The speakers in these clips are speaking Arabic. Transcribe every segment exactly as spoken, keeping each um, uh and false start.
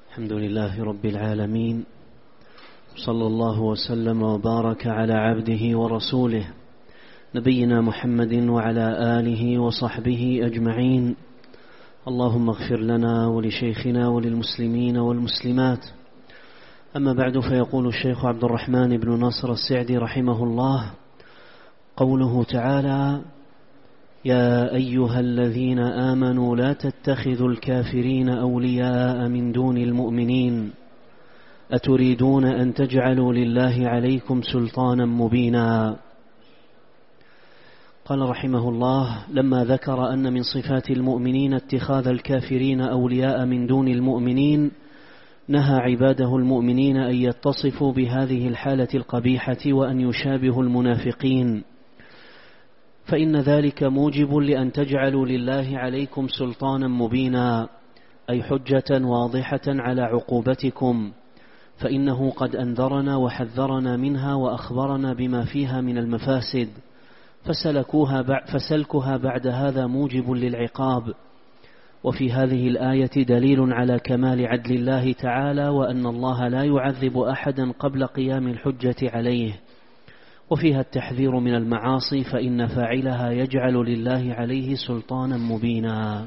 الحمد لله رب العالمين، صلى الله وسلم وبارك على عبده ورسوله نبينا محمد وعلى آله وصحبه أجمعين. اللهم اغفر لنا ولشيخنا وللمسلمين والمسلمات. أما بعد، فيقول الشيخ عبد الرحمن بن ناصر السعدي رحمه الله: قوله تعالى: يا أيها الذين آمنوا لا تتخذوا الكافرين أولياء من دون المؤمنين أتريدون أن تجعلوا لله عليكم سلطانا مبينا. قال رحمه الله: لما ذكر أن من صفات المؤمنين اتخاذ الكافرين أولياء من دون المؤمنين، نهى عباده المؤمنين أن يتصفوا بهذه الحالة القبيحة وأن يشابهوا المنافقين، فإن ذلك موجب لأن تجعلوا لله عليكم سلطانا مبينا، أي حجة واضحة على عقوبتكم، فإنه قد أنذرنا وحذرنا منها وأخبرنا بما فيها من المفاسد، فسلكوها فسلكها بعد هذا موجب للعقاب. وفي هذه الآية دليل على كمال عدل الله تعالى، وأن الله لا يعذب أحدا قبل قيام الحجة عليه، وفيها التحذير من المعاصي، فإن فاعلها يجعل لله عليه سلطانا مبينا.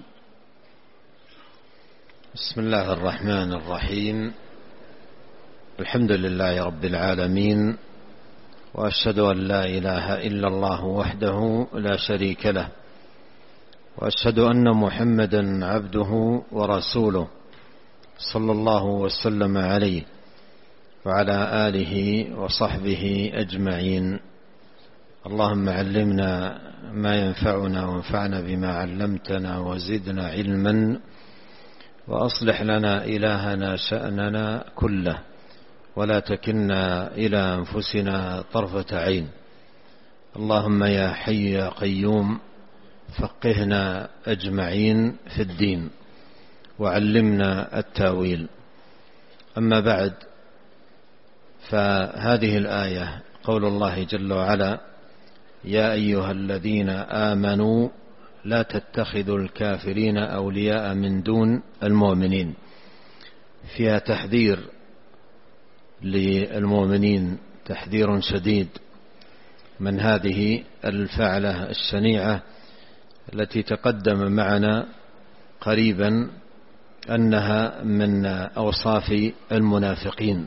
بسم الله الرحمن الرحيم. الحمد لله رب العالمين، وأشهد أن لا إله إلا الله وحده لا شريك له، وأشهد أن محمدا عبده ورسوله صلى الله وسلم عليه وعلى آله وصحبه أجمعين. اللهم علمنا ما ينفعنا وانفعنا بما علمتنا وزدنا علما، وأصلح لنا إلهنا شأننا كله، ولا تكلنا إلى أنفسنا طرفة عين. اللهم يا حي يا قيوم فقهنا أجمعين في الدين، وعلمنا التاويل. أما بعد، فهذه الآية قول الله جل وعلا: يا أيها الذين آمنوا لا تتخذوا الكافرين أولياء من دون المؤمنين، فيها تحذير للمؤمنين، تحذير شديد من هذه الفعلة الشنيعة التي تقدم معنا قريبا أنها من أوصاف المنافقين،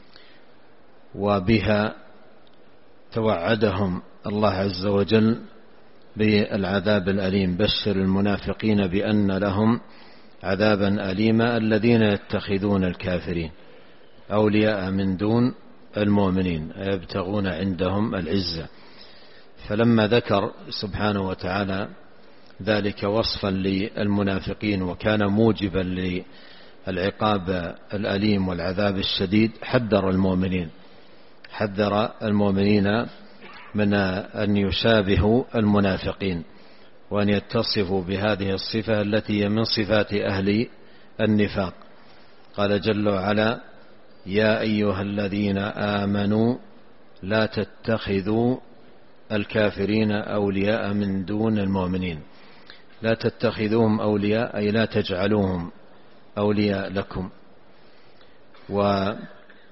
وبها توعدهم الله عز وجل بالعذاب الأليم. بشر المنافقين بأن لهم عذابا أليما الذين يتخذون الكافرين أولياء من دون المؤمنين يبتغون عندهم العزة. فلما ذكر سبحانه وتعالى ذلك وصفا للمنافقين وكان موجبا للعقاب الأليم والعذاب الشديد، حذر المؤمنين حذر المؤمنين من أن يشابهوا المنافقين وأن يتصفوا بهذه الصفة التي هي من صفات أهل النفاق. قال جل وعلا: يا أيها الذين آمنوا لا تتخذوا الكافرين أولياء من دون المؤمنين. لا تتخذوهم أولياء أي لا تجعلوهم أولياء لكم. ومعنى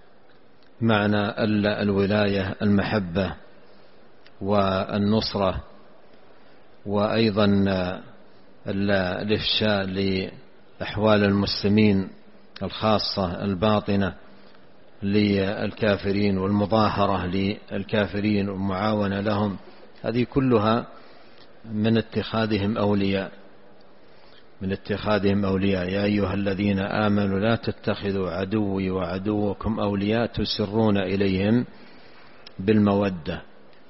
الولاية المحبة والنصرة، وأيضا الإفشاء لأحوال المسلمين الخاصة الباطنة للكافرين، والمظاهرة للكافرين والمعاونة لهم، هذه كلها من اتخاذهم أولياء من اتخاذهم أولياء. يا أيها الذين آمنوا لا تتخذوا عدوي وعدوكم أولياء تسرون إليهم بالمودة.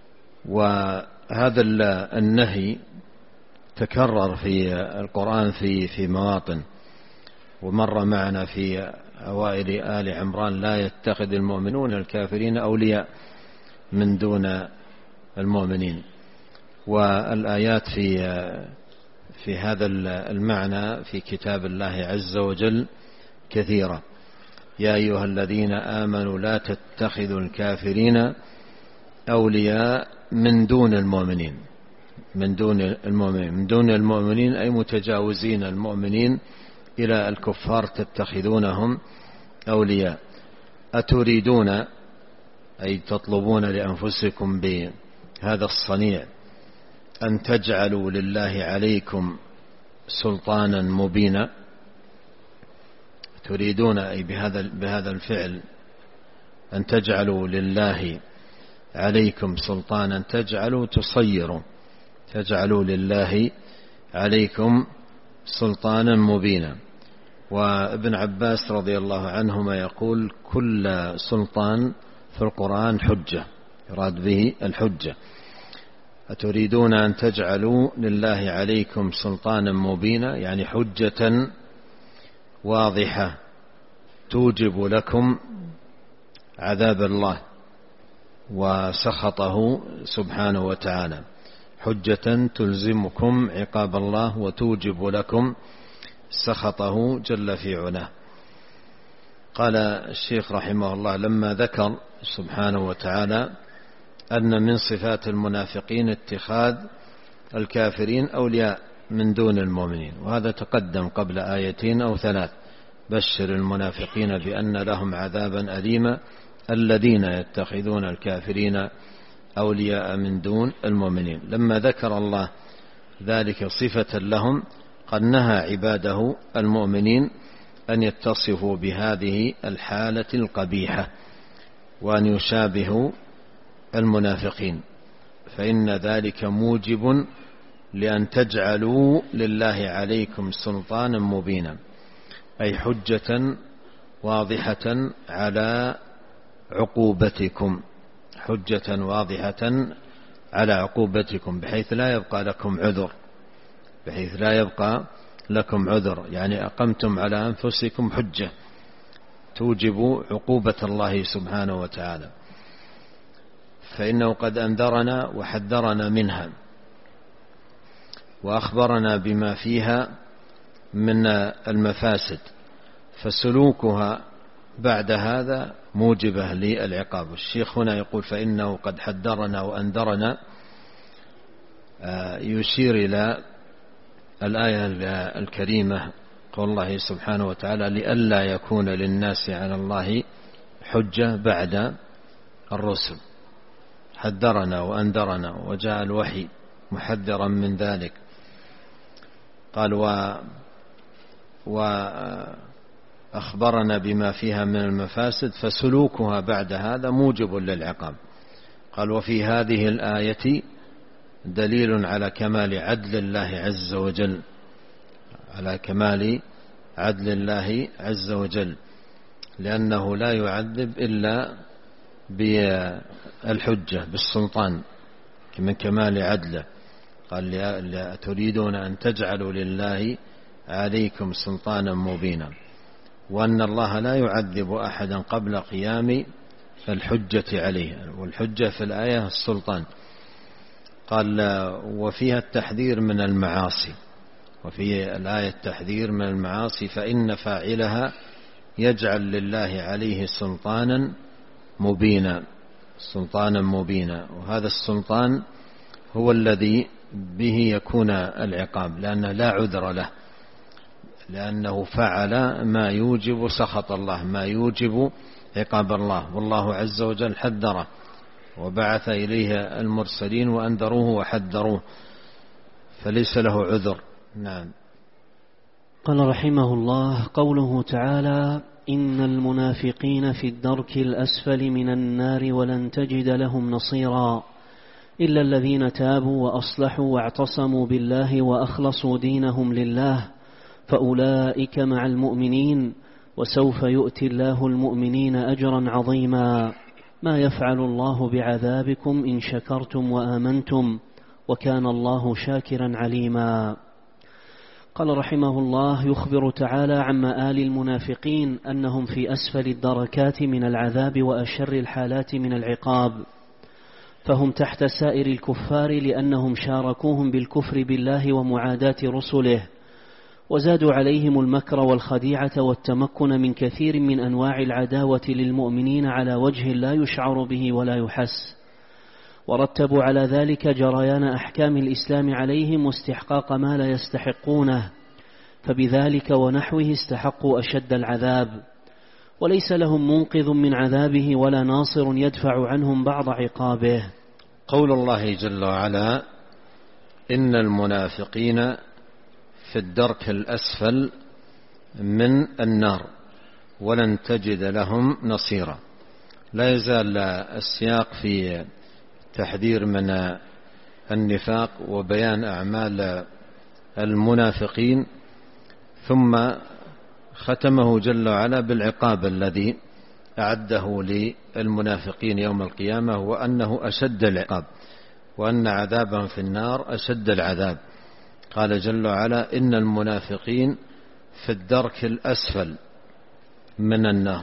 وهذا النهي تكرر في القرآن في في مواطن، ومر معنا في أوائل آل عمران: لا يتخذ المؤمنون الكافرين أولياء من دون المؤمنين. والآيات في في هذا المعنى في كتاب الله عز وجل كثيرة. يا أيها الذين آمنوا لا تتخذوا الكافرين أولياء من دون المؤمنين من دون المؤمنين من دون المؤمنين أي متجاوزين المؤمنين إلى الكفار تتخذونهم أولياء. أتريدون أي تطلبون لأنفسكم بهذا الصنيع أن تجعلوا لله عليكم سلطانا مبينا؟ تريدون أي بهذا بهذا الفعل أن تجعلوا لله عليكم سلطانا، تجعلوا تصيروا تجعلوا لله عليكم سلطانا مبينا. وابن عباس رضي الله عنهما يقول كل سلطان في القرآن حجة، يراد به الحجة. أتريدون أن تجعلوا لله عليكم سلطانا مبينا يعني حجة واضحة توجب لكم عذاب الله وسخطه سبحانه وتعالى، حجة تلزمكم عقاب الله وتوجب لكم سخطه جل في علاه. قال الشيخ رحمه الله لما ذكر سبحانه وتعالى أن من صفات المنافقين اتخاذ الكافرين أولياء من دون المؤمنين، وهذا تقدم قبل آيتين أو ثلاث: بشر المنافقين بأن لهم عذابا أليما الذين يتخذون الكافرين أولياء من دون المؤمنين. لما ذكر الله ذلك صفة لهم قد نهى عباده المؤمنين أن يتصفوا بهذه الحالة القبيحة وأن يشابهوا المنافقين، فإن ذلك موجب لأن تجعلوا لله عليكم سلطانا مبينا، أي حجة واضحة على عقوبتكم، حجة واضحة على عقوبتكم بحيث لا يبقى لكم عذر، بحيث لا يبقى لكم عذر، يعني أقمتم على أنفسكم حجة توجب عقوبة الله سبحانه وتعالى، فإنه قد أنذرنا وحذرنا منها وأخبرنا بما فيها من المفاسد، فسلوكها بعد هذا موجبة للعقاب. الشيخ هنا يقول فإنه قد حذرنا وأنذرنا، يشير إلى الآية الكريمة قول الله سبحانه وتعالى لئلا يكون للناس على الله حجة بعد الرسل، حذرنا وأنذرنا وجاء الوحي محذرا من ذلك. قال و وأخبرنا بما فيها من المفاسد فسلوكها بعد هذا موجب للعقاب. قال وفي هذه الآية دليل على كمال عدل الله عز وجل، على كمال عدل الله عز وجل، لأنه لا يعذب إلا بالحجة بالسلطان من كمال عدله. قال تريدون أن تجعلوا لله عليكم سلطانا مبينا، وأن الله لا يعذب أحدا قبل قيام الحجة عليه، والحجة في الآية السلطان. قال وفيها التحذير من المعاصي، وفي الآية التحذير من المعاصي فإن فاعلها يجعل لله عليه سلطانا مبينا، سلطانا مبينا، وهذا السلطان هو الذي به يكون العقاب، لأنه لا عذر له، لأنه فعل ما يوجب سخط الله، ما يوجب عقاب الله، والله عز وجل حذره وبعث إليه المرسلين وأنذروه وحذروه، فليس له عذر. نعم. قال رحمه الله قوله تعالى إن المنافقين في الدرك الأسفل من النار ولن تجد لهم نصيرا إلا الذين تابوا وأصلحوا واعتصموا بالله وأخلصوا دينهم لله فأولئك مع المؤمنين وسوف يؤتي الله المؤمنين أجرا عظيما ما يفعل الله بعذابكم إن شكرتم وآمنتم وكان الله شاكرا عليما. قال رحمه الله يخبر تعالى عن مآل المنافقين أنهم في أسفل الدركات من العذاب وأشر الحالات من العقاب، فهم تحت سائر الكفار لأنهم شاركوهم بالكفر بالله ومعاداة رسله، وزادوا عليهم المكر والخديعة والتمكن من كثير من أنواع العداوة للمؤمنين على وجه لا يشعر به ولا يحس، ورتبوا على ذلك جريان أحكام الإسلام عليهم واستحقاق ما لا يستحقونه فبذلك ونحوه استحقوا أشد العذاب، وليس لهم منقذ من عذابه ولا ناصر يدفع عنهم بعض عقابه. قول الله جل وعلا: إن المنافقين في الدرك الأسفل من النار ولن تجد لهم نصيرا. لا يزال السياق في تحذير من النفاق وبيان أعمال المنافقين، ثم ختمه جل وعلا بالعقاب الذي أعده للمنافقين يوم القيامة، وأنه أشد العقاب، وأن عذابهم في النار أشد العذاب. قال جل وعلا: إن المنافقين في الدرك الأسفل من النار.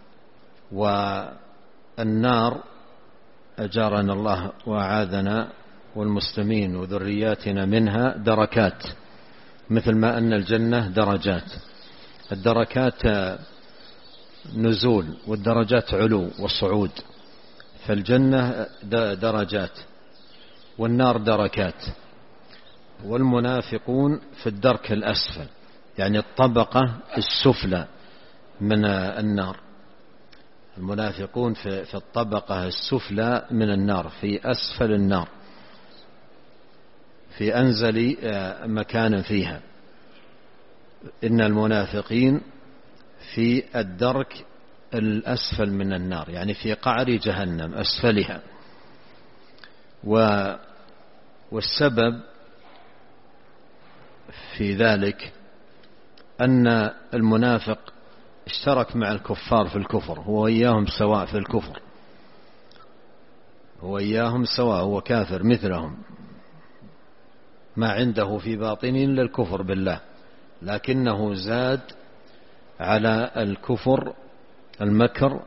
والنار أجارنا الله وأعاذنا والمسلمين وذرياتنا منها دركات، مثل ما أن الجنة درجات. الدركات نزول والدرجات علو وصعود، فالجنة درجات والنار دركات. والمنافقون في الدرك الأسفل، يعني الطبقة السفلى من النار. المنافقون في الطبقة السفلى من النار، في أسفل النار، في أنزل مكان فيها. إن المنافقين في الدرك الأسفل من النار، يعني في قعر جهنم أسفلها. والسبب في ذلك أن المنافق اشترك مع الكفار في الكفر، هو إياهم سواء في الكفر، هو إياهم سواء، هو كافر مثلهم، ما عنده في باطنه إلا الكفر بالله، لكنه زاد على الكفر المكر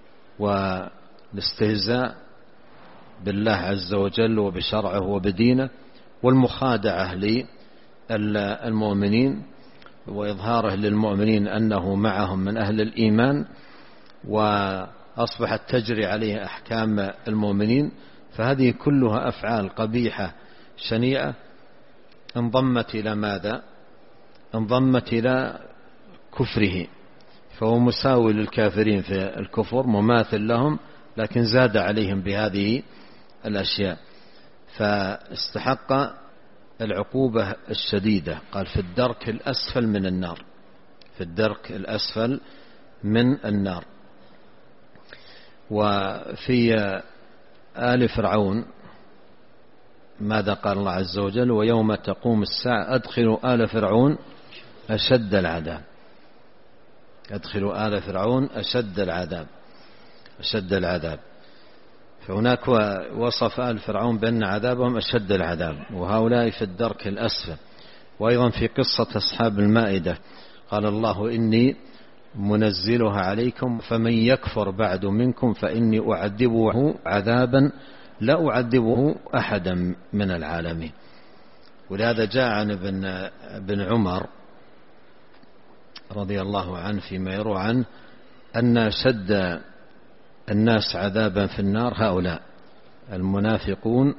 والاستهزاء بالله عز وجل وبشرعه وبدينه، والمخادعة للمؤمنين، وإظهاره للمؤمنين أنه معهم من أهل الإيمان، وأصبحت تجري عليه أحكام المؤمنين. فهذه كلها أفعال قبيحة شنيعة انضمت إلى ماذا؟ انضمت إلى كفره، فهو مساوي للكافرين في الكفر، مماثل لهم، لكن زاد عليهم بهذه الأشياء، فاستحق العقوبة الشديدة. قال: في الدرك الأسفل من النار، في الدرك الأسفل من النار. وفي آل فرعون ماذا قال الله عز وجل؟ ويوم تقوم الساعة أدخلوا آل فرعون أشد العذاب. أدخلوا آل فرعون أشد العذاب، أشد العذاب. فهناك وصف آل فرعون بأن عذابهم أشد العذاب، وهؤلاء في الدرك الأسفل. وأيضا في قصة أصحاب المائدة قال الله: إني منزلها عليكم فمن يكفر بعد منكم فإني أعذبه عذابا لا أعذبه أحدا من العالمين. ولهذا جاء عن ابن, ابن عمر رضي الله عنه فيما يروى عنه أن شد الناس عذابا في النار هؤلاء المنافقون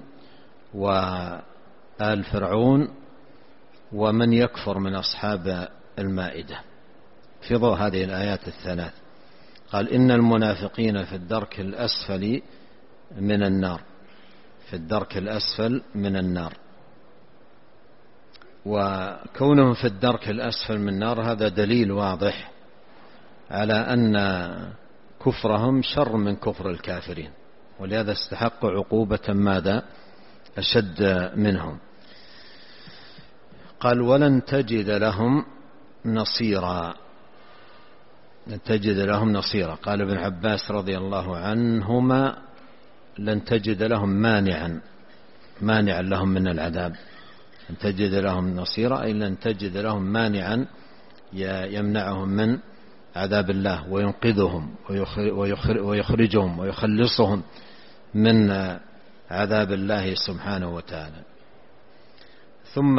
وآل فرعون ومن يكفر من أصحاب المائدة، في ضوء هذه الآيات الثلاث. قال: إن المنافقين في الدرك الأسفل من النار، في الدرك الأسفل من النار. وكونهم في الدرك الأسفل من النار هذا دليل واضح على أن كفرهم شر من كفر الكافرين، ولهذا استحقوا عقوبة ماذا؟ أشد منهم. قال: ولن تجد لهم نصيرا، لن تجد لهم نصيرا. قال ابن عباس رضي الله عنهما: لن تجد لهم مانعا، مانعا لهم من العذاب. لن تجد لهم نصيرا أي لن تجد لهم مانعا يمنعهم من عذاب الله وينقذهم ويخرجهم ويخلصهم من عذاب الله سبحانه وتعالى. ثم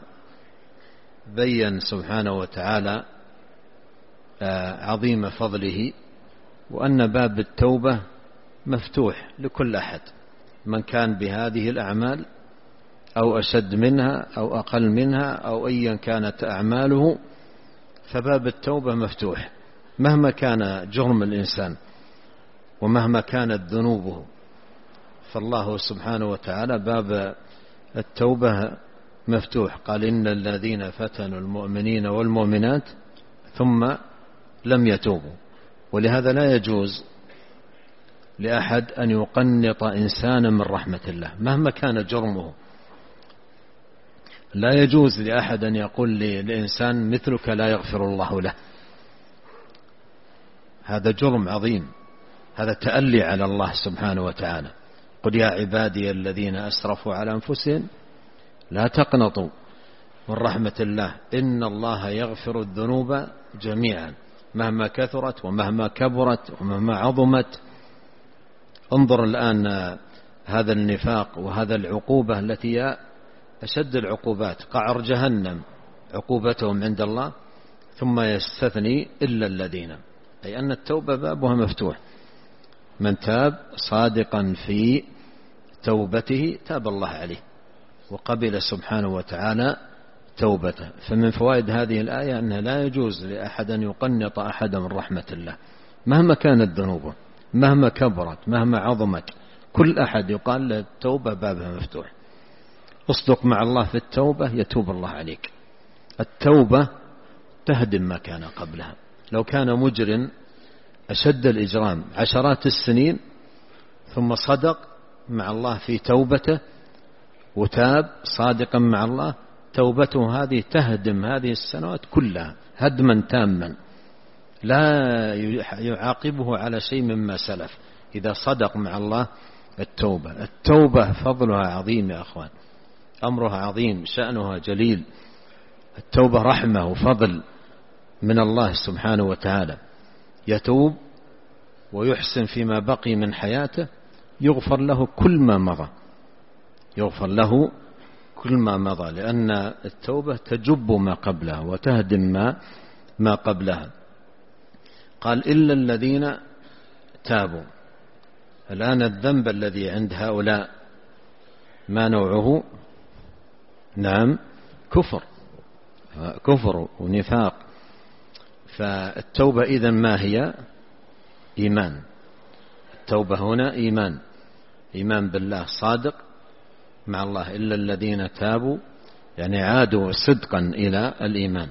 بين سبحانه وتعالى عظيم فضله، وأن باب التوبة مفتوح لكل أحد من كان بهذه الأعمال أو أشد منها أو أقل منها أو أيا كانت أعماله، فباب التوبة مفتوح مهما كان جرم الإنسان ومهما كانت ذنوبه. فالله سبحانه وتعالى باب التوبة مفتوح. قال إن الذين فتنوا المؤمنين والمؤمنات ثم لم يتوبوا. ولهذا لا يجوز لأحد أن يقنط إنسانا من رحمة الله مهما كان جرمه. لا يجوز لأحد أن يقول لإنسان مثلك لا يغفر الله له. هذا جرم عظيم، هذا تألي على الله سبحانه وتعالى. قل يا عبادي الذين أسرفوا على أنفسهم لا تقنطوا من رحمة الله إن الله يغفر الذنوب جميعا مهما كثرت ومهما كبرت ومهما عظمت. انظر الآن هذا النفاق وهذا العقوبة التي هي أشد العقوبات، قعر جهنم عقوبتهم عند الله، ثم يستثني إلا الذين، أي أن التوبة بابها مفتوح. من تاب صادقا في توبته تاب الله عليه وقبل سبحانه وتعالى توبته. فمن فوائد هذه الآية أنه لا يجوز لأحد أن يقنط أحد من رحمة الله مهما كانت ذنوبه مهما كبرت مهما عظمت. كل أحد يقال له التوبة بابها مفتوح. اصدق مع الله في التوبة يتوب الله عليك. التوبة تهدم ما كان قبلها. لو كان مجرم أشد الإجرام عشرات السنين ثم صدق مع الله في توبته وتاب صادقا مع الله، توبته هذه تهدم هذه السنوات كلها هدما تاما، لا يعاقبه على شيء مما سلف إذا صدق مع الله التوبة. التوبة فضلها عظيم يا أخوان، أمرها عظيم، شأنها جليل. التوبة رحمة وفضل من الله سبحانه وتعالى. يتوب ويحسن فيما بقي من حياته يغفر له كل ما مضى، يغفر له كل ما مضى، لأن التوبة تجب ما قبلها وتهدم ما ما قبلها. قال إلا الذين تابوا. الآن الذنب الذي عند هؤلاء ما نوعه؟ نعم كفر، كفر ونفاق. فالتوبة إذن ما هي؟ إيمان. التوبة هنا إيمان، إيمان بالله صادق مع الله. إلا الذين تابوا يعني عادوا صدقا إلى الإيمان.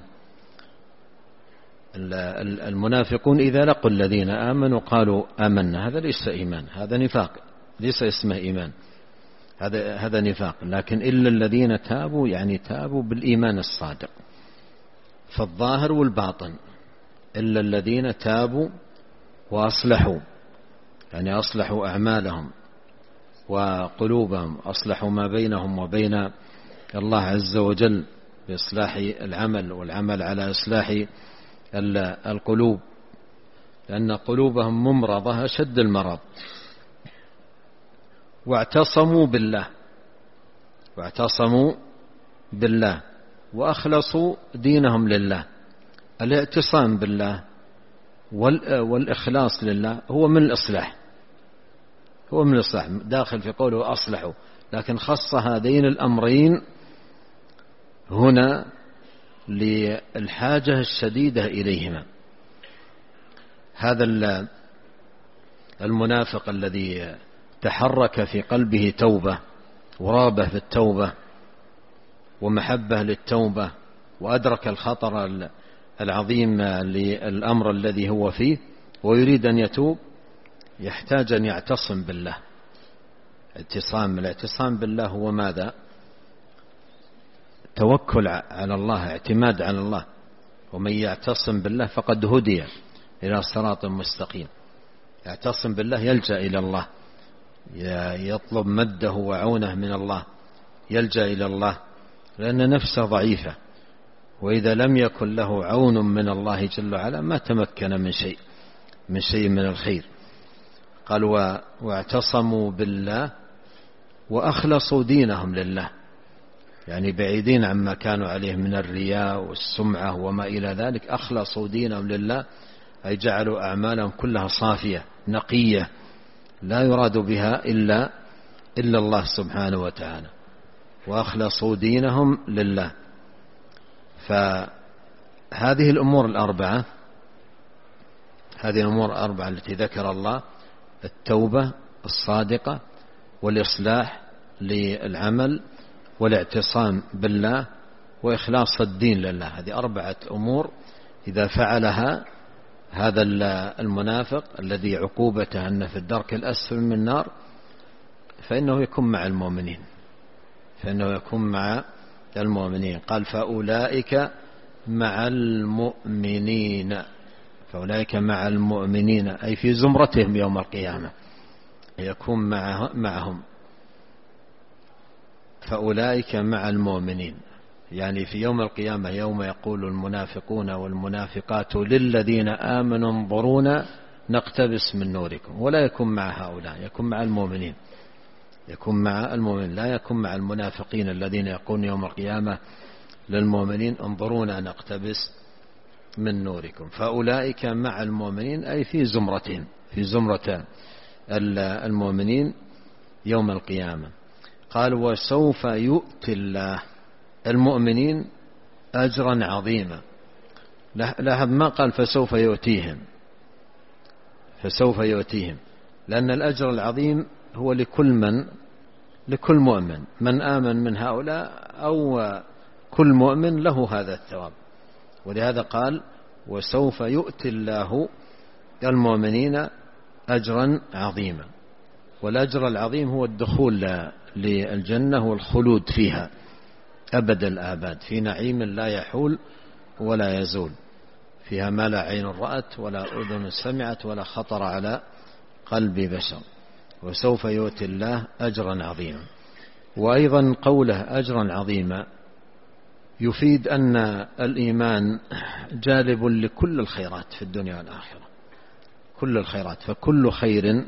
المنافقون إذا لقوا الذين آمنوا قالوا آمنا، هذا ليس إيمان، هذا نفاق، ليس اسمه إيمان، هذا هذا نفاق. لكن إلا الذين تابوا يعني تابوا بالإيمان الصادق فالظاهر والباطن. إلا الذين تابوا وأصلحوا يعني أصلحوا أعمالهم وقلوبهم، أصلحوا ما بينهم وبين الله عز وجل بإصلاح العمل والعمل على إصلاح القلوب، لأن قلوبهم ممرضة أشد المرض. واعتصموا بالله، واعتصموا بالله وأخلصوا دينهم لله. الاعتصام بالله والإخلاص لله هو من الإصلاح، هو من الإصلاح، داخل في قوله أصلحوا، لكن خص هذين الأمرين هنا للحاجة الشديدة إليهما. هذا المنافق الذي تحرك في قلبه توبة ورغبة في التوبة ومحبة للتوبة وأدرك الخطر العظيم للأمر الذي هو فيه ويريد أن يتوب، يحتاج أن يعتصم بالله. اعتصام، الاعتصام بالله هو ماذا؟ توكل على الله، اعتماد على الله. ومن يعتصم بالله فقد هدي إلى صراط مستقيم. يعتصم بالله يلجأ إلى الله، يطلب مده وعونه من الله، يلجأ إلى الله، لأن نفسه ضعيفة، وإذا لم يكن له عون من الله جل وعلا ما تمكن من شيء من شيء من الخير. قال واعتصموا بالله وأخلصوا دينهم لله، يعني بعيدين عما كانوا عليه من الرياء والسمعة وما إلى ذلك. أخلصوا دينهم لله أي جعلوا أعمالهم كلها صافية نقية لا يراد بها إلا إلا الله سبحانه وتعالى. وأخلصوا دينهم لله. فهذه الأمور الأربعة هذه الأمور الأربعة التي ذكر الله: التوبة الصادقة، والإصلاح للعمل، والاعتصام بالله، وإخلاص الدين لله. هذه أربعة أمور إذا فعلها هذا المنافق الذي عقوبته أن في الدرك الأسفل من النار فإنه يكون مع المؤمنين فإنه يكون مع المؤمنين. قال: فأولئك مع المؤمنين فأولئك مع المؤمنين أي في زمرتهم يوم القيامة، يكون معهم. فأولئك مع المؤمنين يعني في يوم القيامة، يوم يقول المنافقون والمنافقات للذين آمنوا انظرونا نقتبس من نوركم، ولا يكون مع هؤلاء، يكون مع المؤمنين يكون مع المؤمنين لا يكون مع المنافقين الذين يقولون يوم القيامة للمؤمنين انظرونا نقتبس من نوركم. فأولئك مع المؤمنين أي في زمرتهم في زمرة المؤمنين يوم القيامة. قال: وسوف يؤتي الله المؤمنين أجرا عظيما. لاحظ ما قال فسوف يؤتيهم فسوف يؤتيهم لأن الأجر العظيم هو لكل من لكل مؤمن، من آمن من هؤلاء أو كل مؤمن له هذا الثواب. ولهذا قال: وسوف يؤتي الله المؤمنين أجرا عظيما. والأجر العظيم هو الدخول للجنة والخلود فيها أبد الآباد، في نعيم لا يحول ولا يزول، فيها ما لا عين رأت ولا أذن سمعت ولا خطر على قلب بشر. وسوف يؤتي الله أجرا عظيما. وأيضا قوله أجرا عظيما يفيد أن الإيمان جالب لكل الخيرات في الدنيا والآخرة، كل الخيرات، فكل خير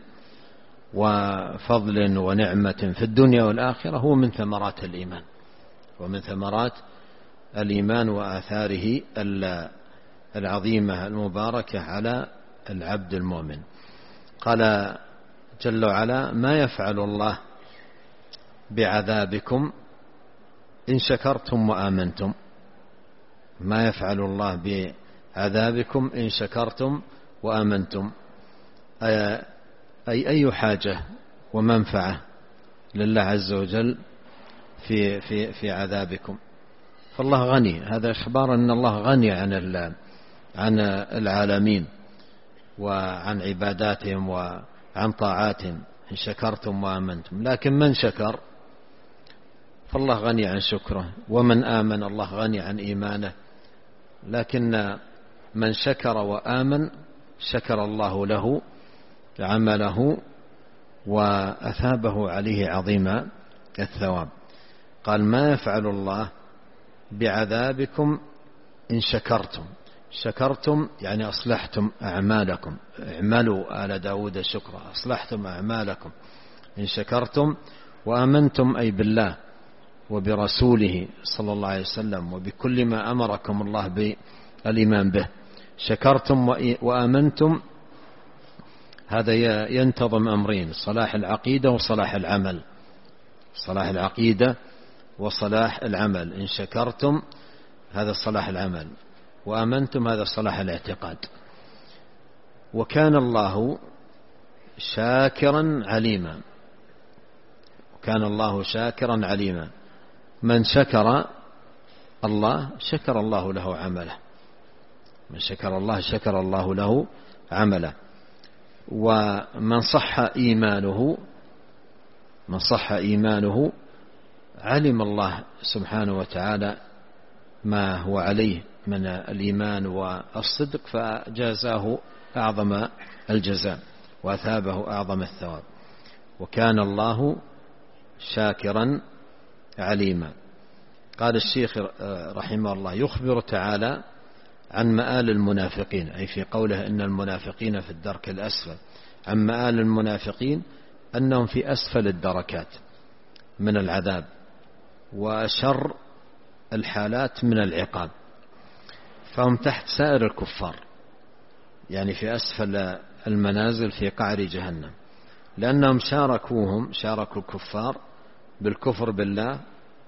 وفضل ونعمة في الدنيا والآخرة هو من ثمرات الإيمان ومن ثمرات الإيمان وآثاره العظيمة المباركة على العبد المؤمن. قال جل وعلا: ما يفعل الله بعذابكم إن شكرتم وآمنتم. ما يفعل الله بعذابكم إن شكرتم وآمنتم، أي أي حاجة ومنفعة لله عز وجل في في في عذابكم. فالله غني، هذا إخبار أن الله غني عن عن العالمين وعن عباداتهم وعن طاعاتهم إن شكرتم وآمنتم. لكن من شكر فالله غني عن شكره، ومن آمن الله غني عن إيمانه. لكن من شكر وآمن شكر الله له عمله وأثابه عليه عظيم الثواب. قال: ما يفعل الله بعذابكم إن شكرتم. شكرتم يعني أصلحتم أعمالكم، اعملوا آل داود شكرا، أصلحتم أعمالكم إن شكرتم. وآمنتم أي بالله وبرسوله صلى الله عليه وسلم وبكل ما أمركم الله بالإيمان به. شكرتم وآمنتم، هذا ينتظم أمرين: صلاح العقيدة وصلاح العمل. صلاح العقيدة وصلاح العمل. إن شكرتم هذا صلاح العمل، وآمنتم هذا صلاح الاعتقاد. وكان الله شاكرا عليما. كان الله شاكرا عليما. من شكر الله شكر الله له عمله، من شكر الله شكر الله له عمله. ومن صح إيمانه من صح إيمانه علم الله سبحانه وتعالى ما هو عليه من الإيمان والصدق، فجازاه أعظم الجزاء وأثابه أعظم الثواب. وكان الله شاكرا عليما. قال الشيخ رحمه الله: يخبر تعالى عن مآل المنافقين، أي في قوله إن المنافقين في الدرك الأسفل، عن مآل المنافقين أنهم في أسفل الدركات من العذاب وشر الحالات من العقاب، فهم تحت سائر الكفار، يعني في أسفل المنازل في قعر جهنم، لأنهم شاركوهم شاركوا الكفار بالكفر بالله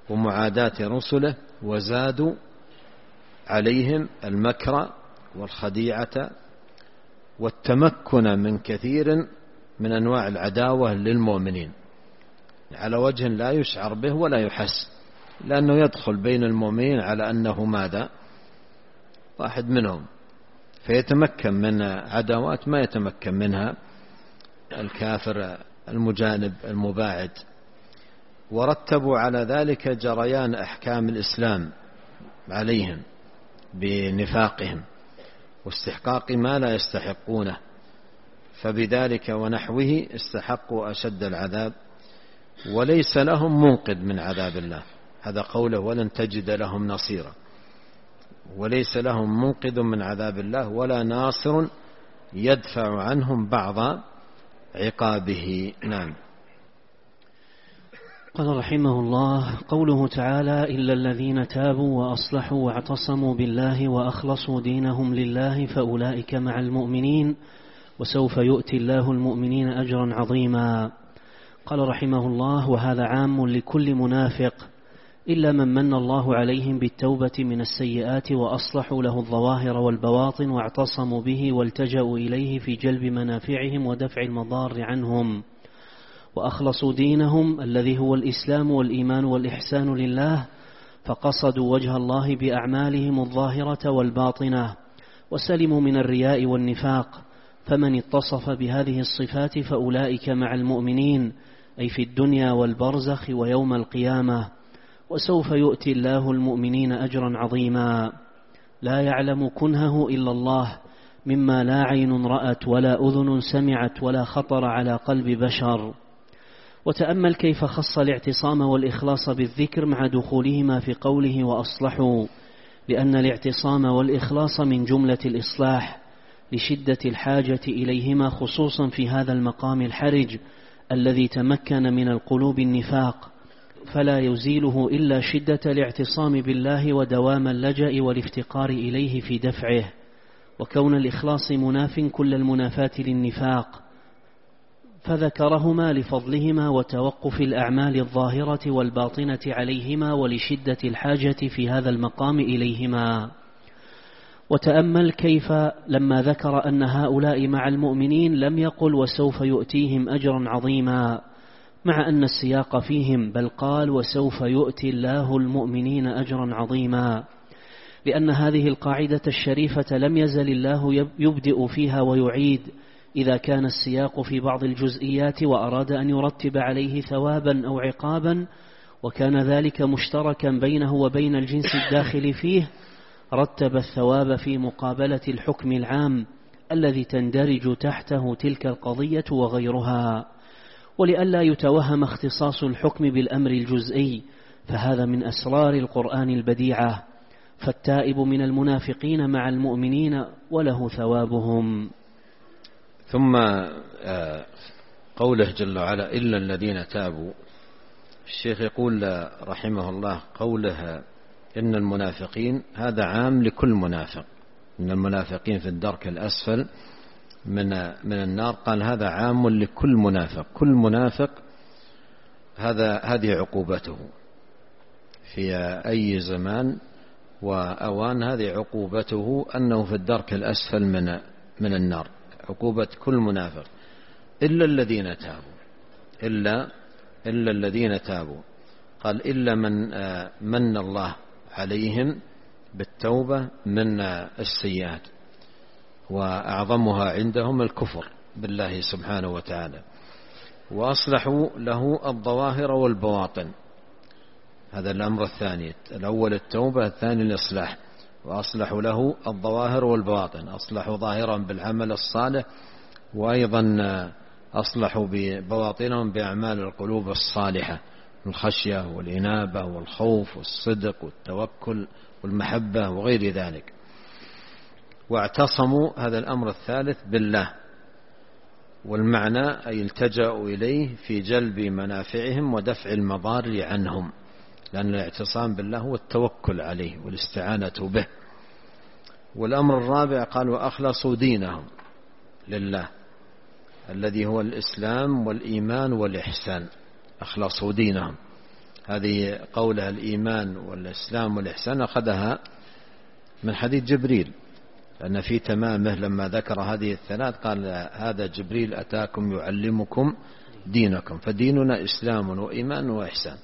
ومعاداة رسله، وزادوا عليهم المكر والخديعة والتمكن من كثير من أنواع العداوة للمؤمنين على وجه لا يشعر به ولا يحس، لأنه يدخل بين المؤمنين على أنه ماذا؟ واحد منهم، فيتمكن من عداوات ما يتمكن منها الكافر المجانب المباعد. ورتبوا على ذلك جريان أحكام الإسلام عليهم بنفاقهم واستحقاق ما لا يستحقونه، فبذلك ونحوه استحقوا أشد العذاب وليس لهم منقذ من عذاب الله. هذا قوله ولن تجد لهم نصيرا، وليس لهم منقذ من عذاب الله ولا ناصر يدفع عنهم بعض عقابه. نعم. قال رحمه الله: قوله تعالى: إلا الذين تابوا وأصلحوا واعتصموا بالله وأخلصوا دينهم لله فأولئك مع المؤمنين وسوف يؤتي الله المؤمنين أجرا عظيما. قال رحمه الله: وهذا عام لكل منافق إلا من من الله عليهم بالتوبة من السيئات وأصلحوا له الظواهر والبواطن واعتصموا به والتجأوا إليه في جلب منافعهم ودفع المضار عنهم، وأخلصوا دينهم الذي هو الإسلام والإيمان والإحسان لله، فقصدوا وجه الله بأعمالهم الظاهرة والباطنة، وسلموا من الرياء والنفاق. فمن اتصف بهذه الصفات فأولئك مع المؤمنين، أي في الدنيا والبرزخ ويوم القيامة، وسوف يؤتي الله المؤمنين أجرا عظيما لا يعلم كنهه إلا الله، مما لا عين رأت ولا أذن سمعت ولا خطر على قلب بشر. وتأمل كيف خص الاعتصام والإخلاص بالذكر مع دخولهما في قوله وأصلحوا، لأن الاعتصام والإخلاص من جملة الإصلاح لشدة الحاجة إليهما، خصوصا في هذا المقام الحرج الذي تمكن من القلوب النفاق، فلا يزيله إلا شدة الاعتصام بالله ودوام اللجأ والافتقار إليه في دفعه، وكون الإخلاص مناف كل المنافاة للنفاق، فذكرهما لفضلهما وتوقف الأعمال الظاهرة والباطنة عليهما ولشدة الحاجة في هذا المقام إليهما. وتأمل كيف لما ذكر أن هؤلاء مع المؤمنين لم يقل وسوف يؤتيهم أجرا عظيما مع أن السياق فيهم، بل قال وسوف يؤتي الله المؤمنين أجرا عظيما، لأن هذه القاعدة الشريفة لم يزل الله يبدئ فيها ويعيد إذا كان السياق في بعض الجزئيات وأراد أن يرتب عليه ثوابا أو عقابا، وكان ذلك مشتركا بينه وبين الجنس الداخل فيه، رتب الثواب في مقابلة الحكم العام الذي تندرج تحته تلك القضية وغيرها. ولئلا يتوهم اختصاص الحكم بالأمر الجزئي، فهذا من أسرار القرآن البديعة، فالتائب من المنافقين مع المؤمنين وله ثوابهم. ثم قوله جل وعلا إلا الذين تابوا، الشيخ يقول رحمه الله قوله إن المنافقين هذا عام لكل منافق، إن المنافقين في الدرك الأسفل من من النار، قال هذا عام لكل منافق، كل منافق هذا هذه عقوبته في أي زمان وأوان، هذه عقوبته أنه في الدرك الأسفل من من النار، عقوبة كل منافق إلا الذين تابوا، إلا إلا الذين تابوا، قال إلا من من الله عليهم بالتوبة من السيئات، وأعظمها عندهم الكفر بالله سبحانه وتعالى، وأصلحوا له الظواهر والبواطن، هذا الأمر الثاني، الأول التوبة، الثاني الإصلاح، وأصلحوا له الظواهر والبواطن، أصلحوا ظاهرا بالعمل الصالح، وأيضا أصلحوا ببواطنهم بأعمال القلوب الصالحة، الخشية والإنابة والخوف والصدق والتوكل والمحبة وغير ذلك. واعتصموا، هذا الأمر الثالث، بالله، والمعنى أي التجأوا إليه في جلب منافعهم ودفع المضار عنهم، لأن الاعتصام بالله هو التوكل عليه والاستعانة به. والأمر الرابع قال وأخلصوا دينهم لله الذي هو الإسلام والإيمان والإحسان، أخلصوا دينهم، هذه قولها الإيمان والإسلام والإحسان أخذها من حديث جبريل، لأن في تمامه لما ذكر هذه الثلاث قال هذا جبريل أتاكم يعلمكم دينكم، فديننا إسلام وإيمان وإحسان.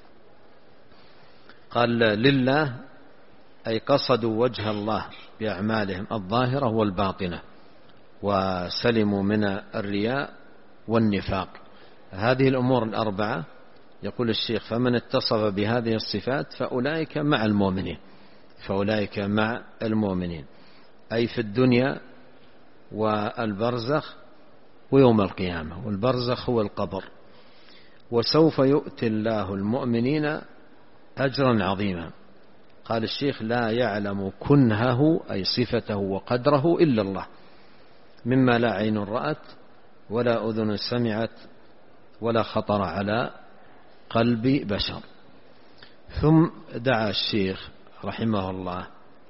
قال لله أي قصدوا وجه الله بأعمالهم الظاهرة والباطنة وسلموا من الرياء والنفاق. هذه الأمور الأربعة يقول الشيخ فمن اتصف بهذه الصفات فأولئك مع المؤمنين، فأولئك مع المؤمنين أي في الدنيا والبرزخ ويوم القيامة، والبرزخ هو القبر. وسوف يؤتي الله المؤمنين أجرا عظيما. قال الشيخ لا يعلم كنهه أي صفته وقدره إلا الله، مما لا عين رأت ولا أذن سمعت ولا خطر على قلب بشر. ثم دعا الشيخ رحمه الله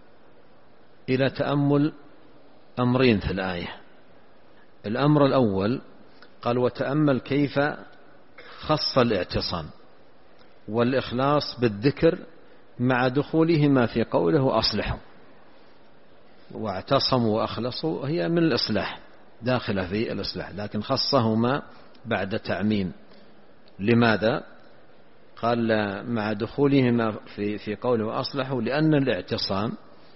إلى تأمل أمرين في الآية. الأمر الأول قال وتأمل كيف خص الاعتصام والإخلاص بالذكر مع دخولهما في قوله أصلحوا، واعتصموا وأخلصوا هي من الإصلاح داخلة في الإصلاح، لكن خصهما بعد تعميم. لماذا؟ قال مع دخولهما في في قوله أصلحوا لأن الاعتصام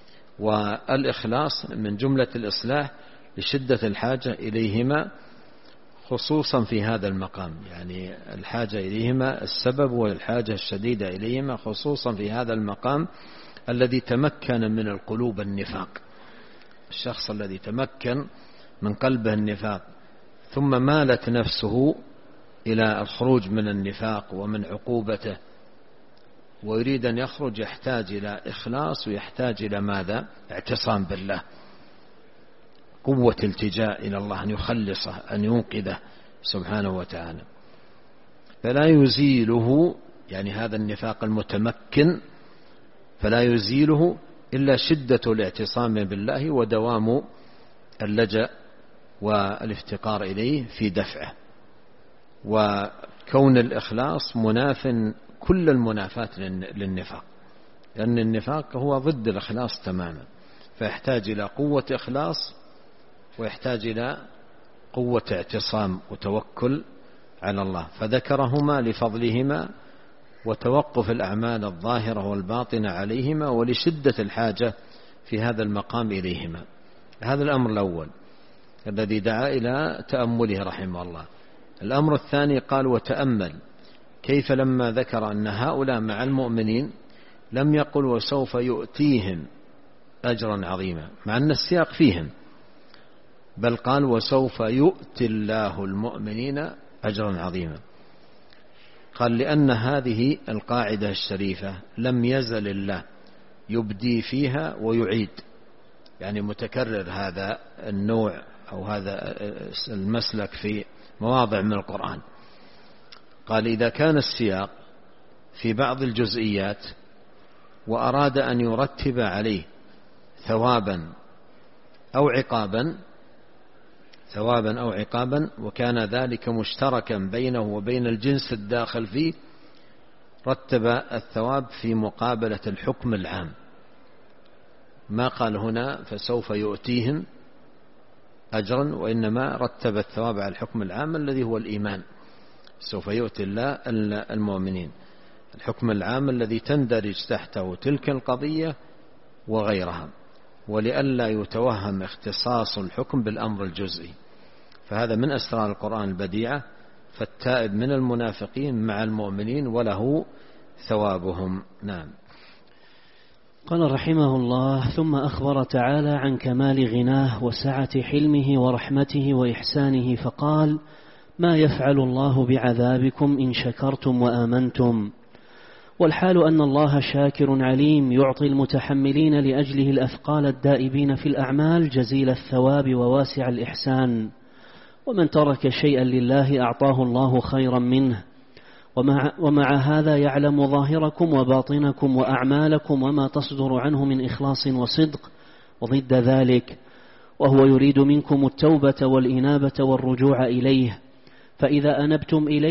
والإخلاص من جملة الإصلاح لشدة الحاجة إليهما خصوصا في هذا المقام، يعني الحاجة إليهما السبب والحاجة الشديدة إليهما خصوصا في هذا المقام الذي تمكن من القلوب النفاق. الشخص الذي تمكن من قلبه النفاق ثم مالت نفسه إلى الخروج من النفاق ومن عقوبته ويريد أن يخرج يحتاج إلى إخلاص ويحتاج إلى ماذا؟ اعتصام بالله، قوة التجاء إلى الله، أن يخلصه أن ينقذه سبحانه وتعالى. فلا يزيله يعني هذا النفاق المتمكن فلا يزيله إلا شدة الاعتصام بالله ودوام اللجأ والافتقار إليه في دفعه، وكون الإخلاص مناف كل المنافات للنفاق، لأن النفاق هو ضد الإخلاص تماما، فيحتاج إلى قوة إخلاص ويحتاج إلى قوة اعتصام وتوكل على الله، فذكرهما لفضلهما وتوقف الأعمال الظاهرة والباطنة عليهما ولشدة الحاجة في هذا المقام إليهما. هذا الأمر الأول الذي دعا إلى تأمله رحمه الله. الأمر الثاني قال وتأمل كيف لما ذكر أن هؤلاء مع المؤمنين لم يقل وسوف يؤتيهم أجرا عظيما مع أن السياق فيهم، بل قال وسوف يؤتي الله المؤمنين أجرا عظيما. قال لأن هذه القاعدة الشريفة لم يزل الله يبدي فيها ويعيد، يعني متكرر هذا النوع أو هذا المسلك في مواضع من القرآن. قال إذا كان السياق في بعض الجزئيات وأراد أن يرتب عليه ثوابا أو عقابا ثوابا أو عقابا وكان ذلك مشتركا بينه وبين الجنس الداخل فيه رتب الثواب في مقابلة الحكم العام. ما قال هنا فسوف يؤتيهم أجرا، وإنما رتب الثواب على الحكم العام الذي هو الإيمان، سوف يؤتي الله المؤمنين، الحكم العام الذي تندرج تحته تلك القضية وغيرها، ولئلا يتوهم اختصاص الحكم بالأمر الجزئي. فهذا من أسرار القرآن البديعة. فالتائب من المنافقين مع المؤمنين وله ثوابهم. نعم. قال رحمه الله ثم أخبر تعالى عن كمال غناه وسعة حلمه ورحمته وإحسانه فقال ما يفعل الله بعذابكم إن شكرتم وآمنتم. والحال أن الله شاكر عليم يعطي المتحملين لأجله الأثقال الدائبين في الأعمال جزيل الثواب وواسع الإحسان، ومن ترك شيئا لله أعطاه الله خيرا منه، ومع, ومع هذا يعلم ظاهركم وباطنكم وأعمالكم وما تصدر عنه من إخلاص وصدق وضد ذلك، وهو يريد منكم التوبة والإنابة والرجوع إليه، فإذا أنبتم إليه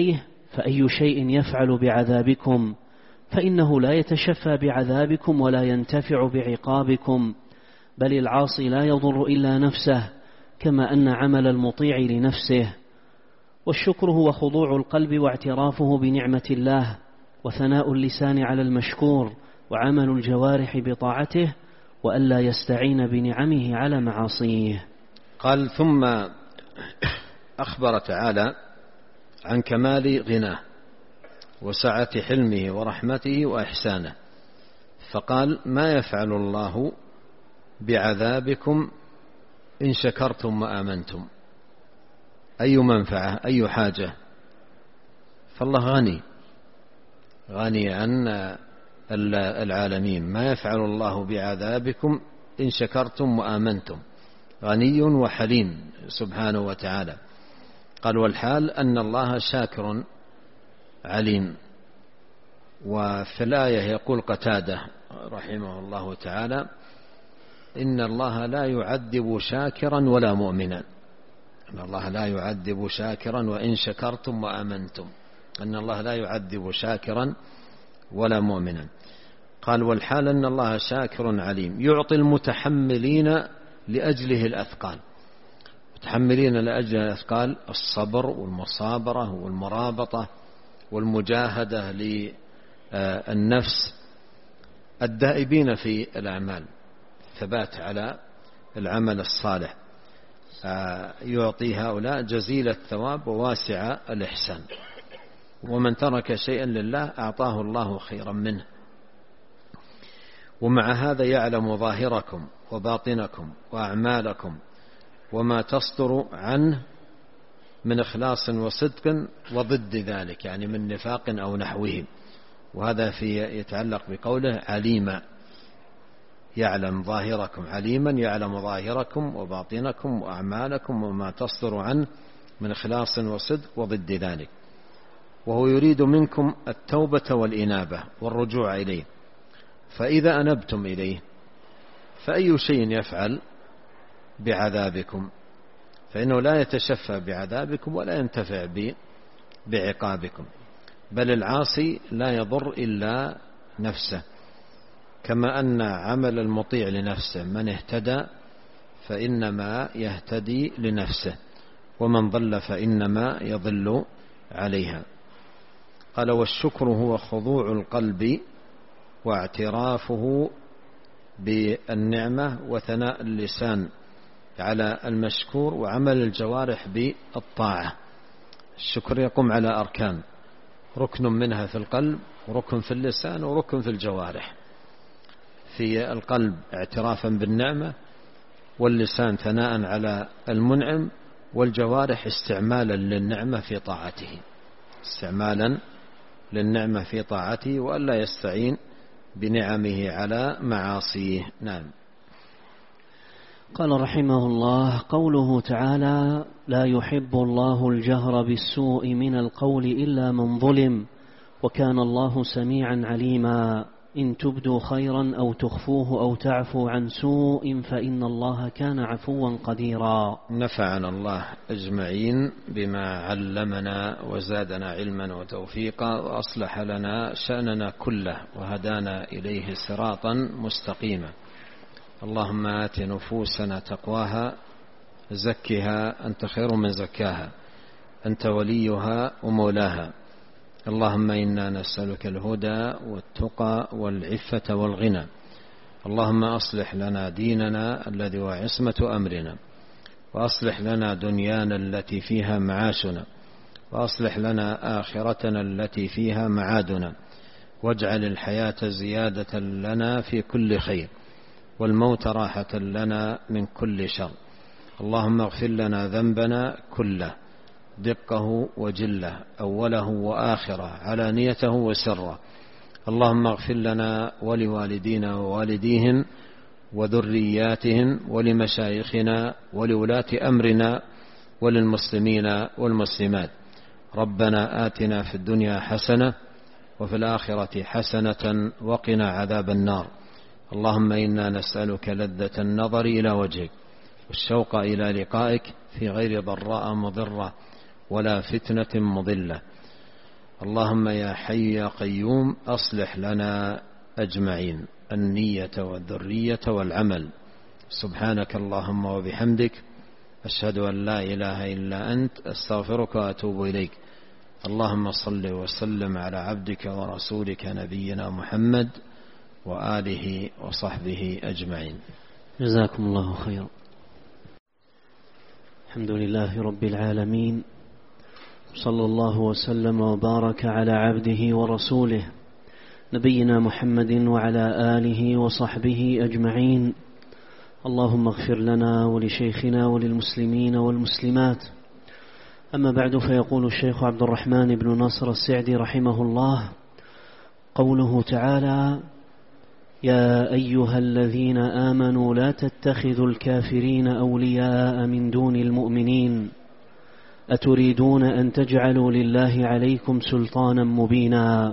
فأي شيء يفعل بعذابكم، فإنه لا يتشفى بعذابكم ولا ينتفع بعقابكم، بل العاصي لا يضر إلا نفسه، كما أن عمل المطيع لنفسه. والشكر هو خضوع القلب واعترافه بنعمة الله، وثناء اللسان على المشكور، وعمل الجوارح بطاعته، وألا يستعين بنعمه على معاصيه. قال: ثم أخبر تعالى عن كمال غناه وسعة حلمه ورحمته وإحسانه، فقال: ما يفعل الله بعذابكم إن شكرتم وآمنتم. أي منفعة، أي حاجة؟ فالله غني غني عن العالمين. ما يفعل الله بعذابكم إن شكرتم وآمنتم، غني وحليم سبحانه وتعالى. قال: والحال أن الله شاكر عليم. وفي الآية يقول قتادة رحمه الله تعالى: إن الله لا يعذب شاكرا ولا مؤمنا. إن الله لا يعذب شاكرا وإن شكرتم وآمنتم، أن الله لا يعذب شاكرا ولا مؤمنا. قال: والحال أن الله شاكر عليم، يعطي المتحملين لأجله الأثقال. متحملين لأجل الأثقال: الصبر والمصابرة والمرابطة والمجاهدة للنفس، الدائبين في الأعمال، ثبات على العمل الصالح. يعطي هؤلاء جزيل الثواب وواسع الإحسان. ومن ترك شيئا لله أعطاه الله خيرا منه. ومع هذا يعلم ظاهركم وباطنكم وأعمالكم وما تصدر عنه من إخلاص وصدق وضد ذلك، يعني من نفاق أو نحوه. وهذا في يتعلق بقوله عليما، يعلم ظاهركم، عليما يعلم ظاهركم وباطنكم وأعمالكم وما تصدر عنه من إخلاص وصدق وضد ذلك. وهو يريد منكم التوبة والإنابة والرجوع إليه. فإذا أنبتم إليه فأي شيء يفعل بعذابكم؟ فإنه لا يتشفى بعذابكم ولا ينتفع بعقابكم، بل العاصي لا يضر إلا نفسه، كما أن عمل المطيع لنفسه، من اهتدى فإنما يهتدي لنفسه، ومن ضل فإنما يضل عليها. قال: والشكر هو خضوع القلب واعترافه بالنعمة وثناء اللسان على المشكور وعمل الجوارح بالطاعة. الشكر يقوم على أركان، ركن منها في القلب وركن في اللسان وركن في الجوارح. في القلب اعترافا بالنعمة، واللسان ثناء على المنعم، والجوارح استعمالا للنعمة في طاعته، استعمالا للنعمة في طاعته، وألا يستعين بنعمه على معاصيه. نعم. قال رحمه الله: قوله تعالى: لا يحب الله الجهر بالسوء من القول إلا من ظلم، وكان الله سميعا عليما، إن تبدوا خيرا أو تخفوه أو تعفو عن سوء فإن الله كان عفوا قديرا. نفعنا الله أجمعين بما علمنا وزادنا علما وتوفيقا، وأصلح لنا شأننا كله، وهدانا إليه صراطا مستقيما. اللهم آت نفوسنا تقواها، زكها أنت خير من زكاها، أنت وليها ومولاها. اللهم إنا نسألك الهدى والتقى والعفة والغنى. اللهم أصلح لنا ديننا الذي هو عصمة أمرنا، وأصلح لنا دنيانا التي فيها معاشنا، وأصلح لنا آخرتنا التي فيها معادنا، واجعل الحياة زيادة لنا في كل خير، والموت راحة لنا من كل شر. اللهم اغفر لنا ذنبنا كله، دقه وجله، أوله وآخره، علانيته وسره. اللهم اغفر لنا ولوالدينا ووالديهم وذرياتهم ولمشايخنا ولولاة أمرنا وللمسلمين والمسلمات. ربنا آتنا في الدنيا حسنة وفي الآخرة حسنة وقنا عذاب النار. اللهم إنا نسألك لذة النظر إلى وجهك والشوق إلى لقائك في غير ضراء مضرة ولا فتنة مضلة. اللهم يا حي يا قيوم أصلح لنا أجمعين النية والذرية والعمل. سبحانك اللهم وبحمدك أشهد أن لا إله إلا أنت أستغفرك وأتوب إليك. اللهم صل وسلم على عبدك ورسولك نبينا محمد وآله وصحبه أجمعين. جزاكم الله خيرا. الحمد لله رب العالمين، صلى الله وسلم وبارك على عبده ورسوله نبينا محمد وعلى آله وصحبه أجمعين. اللهم اغفر لنا ولشيخنا وللمسلمين والمسلمات. أما بعد، فيقول الشيخ عبد الرحمن بن ناصر السعدي رحمه الله: قوله تعالى: يا أيها الذين آمنوا لا تتخذوا الكافرين أولياء من دون المؤمنين أتريدون أن تجعلوا لله عليكم سلطانا مبينا.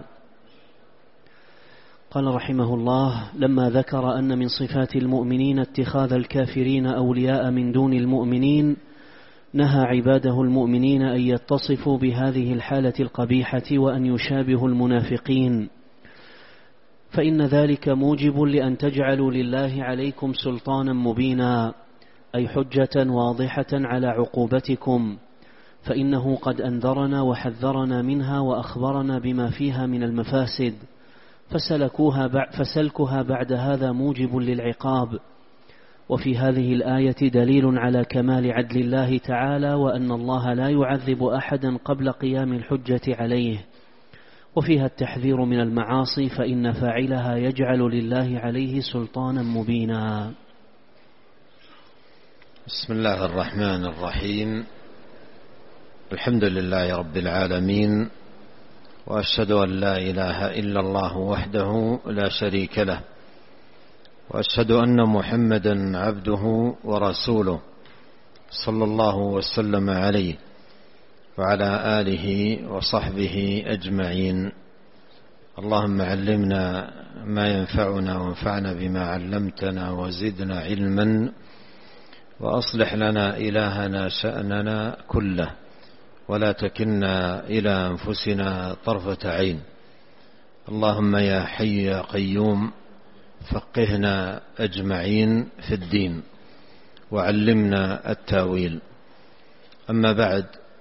قال رحمه الله: لما ذكر أن من صفات المؤمنين اتخاذ الكافرين أولياء من دون المؤمنين، نهى عباده المؤمنين أن يتصفوا بهذه الحالة القبيحة وأن يشابهوا المنافقين، فإن ذلك موجب لأن تجعلوا لله عليكم سلطانا مبينا، أي حجة واضحة على عقوبتكم، فإنه قد أنذرنا وحذرنا منها وأخبرنا بما فيها من المفاسد، فسلكوها فسلكها بعد هذا موجب للعقاب. وفي هذه الآية دليل على كمال عدل الله تعالى، وأن الله لا يعذب أحدا قبل قيام الحجة عليه، وفيها التحذير من المعاصي، فإن فاعلها يجعل لله عليه سلطانا مبينا. بسم الله الرحمن الرحيم. الحمد لله رب العالمين، وأشهد أن لا إله إلا الله وحده لا شريك له، وأشهد أن محمدا عبده ورسوله صلى الله وسلم عليه وعلى آله وصحبه أجمعين. اللهم علمنا ما ينفعنا وانفعنا بما علمتنا وزدنا علما، وأصلح لنا إلهنا شأننا كله، ولا تكلنا إلى أنفسنا طرفة عين. اللهم يا حي يا قيوم فقهنا أجمعين في الدين، وعلمنا التاويل. أما بعد،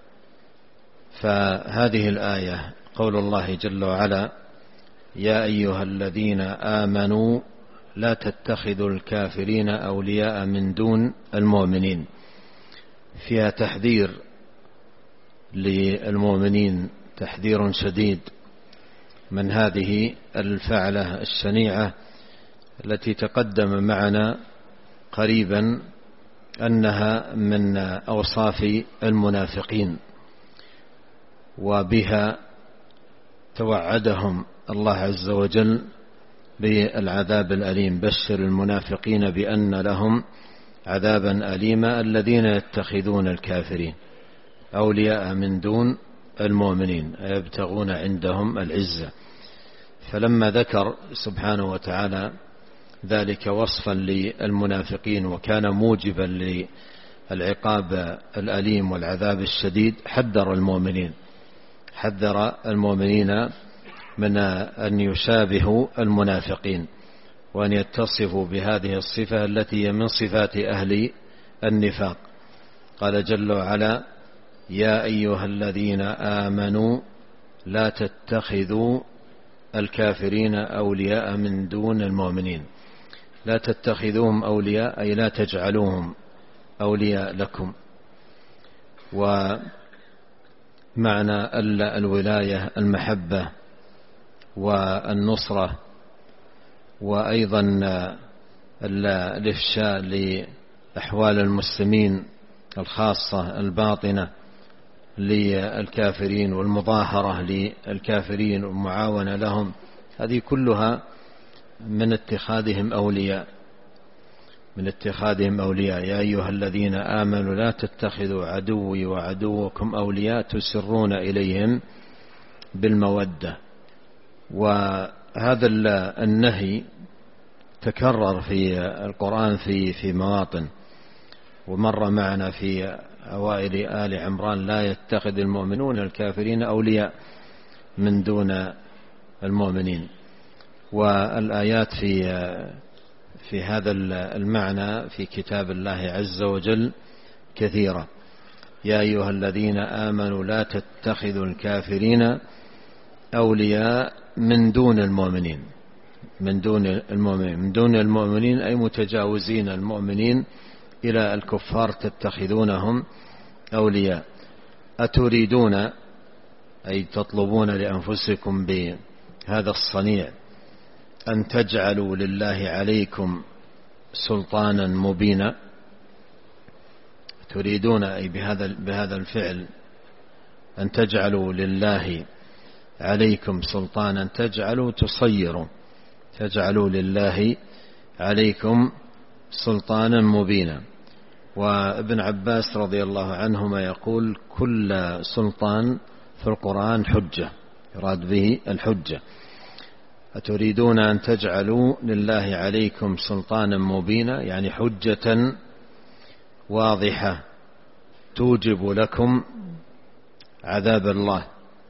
فهذه الآية قول الله جل وعلا: يا أيها الذين آمنوا لا تتخذوا الكافرين أولياء من دون المؤمنين، فيها تحذير للمؤمنين، تحذير شديد من هذه الفعلة الشنيعة التي تقدم معنا قريبا أنها من أوصاف المنافقين، وبها توعدهم الله عز وجل بالعذاب الأليم. بشر المنافقين بأن لهم عذابا أليما الذين يتخذون الكافرين أولياء من دون المؤمنين يبتغون عندهم العزة. فلما ذكر سبحانه وتعالى ذلك وصفا للمنافقين وكان موجبا للعقاب الأليم والعذاب الشديد، حذر المؤمنين حذر المؤمنين من أن يشابهوا المنافقين وأن يتصفوا بهذه الصفة التي هي من صفات أهل النفاق. قال جل وعلا: يا أيها الذين آمنوا لا تتخذوا الكافرين أولياء من دون المؤمنين. لا تتخذوهم أولياء أي لا تجعلوهم أولياء لكم. ومعنى الولاية المحبة والنصرة، وأيضا الإفشاء لأحوال المسلمين الخاصة الباطنة للكافرين، والمظاهرة للكافرين والمعاونة لهم، هذه كلها من اتخاذهم أولياء من اتخاذهم أولياء. يا أيها الذين آمنوا لا تتخذوا عدوي وعدوكم أولياء تسرون إليهم بالمودة. وهذا النهي تكرر في القرآن في في مواطن، ومر معنا في أوائل آل عمران: لا يتخذ المؤمنون الكافرين أولياء. من دون المؤمنين. والآيات في في هذا المعنى في كتاب الله عز وجل كثيرة. يا أيها الذين آمنوا لا تتخذوا الكافرين أولياء من دون المؤمنين من دون المؤمنين من دون المؤمنين أي متجاوزين المؤمنين إلى الكفار تتخذونهم أولياء. أتريدون أي تطلبون لأنفسكم بهذا الصنيع أن تجعلوا لله عليكم سلطانا مبينا. تريدون أي بهذا بهذا الفعل أن تجعلوا لله عليكم سلطانا، تجعلوا تصيروا تجعلوا لله عليكم سلطانا مبينا. وابن عباس رضي الله عنهما يقول كل سلطان في القرآن حجة، يراد به الحجة. أتريدون أن تجعلوا لله عليكم سلطانا مبينا يعني حجة واضحة توجب لكم عذاب الله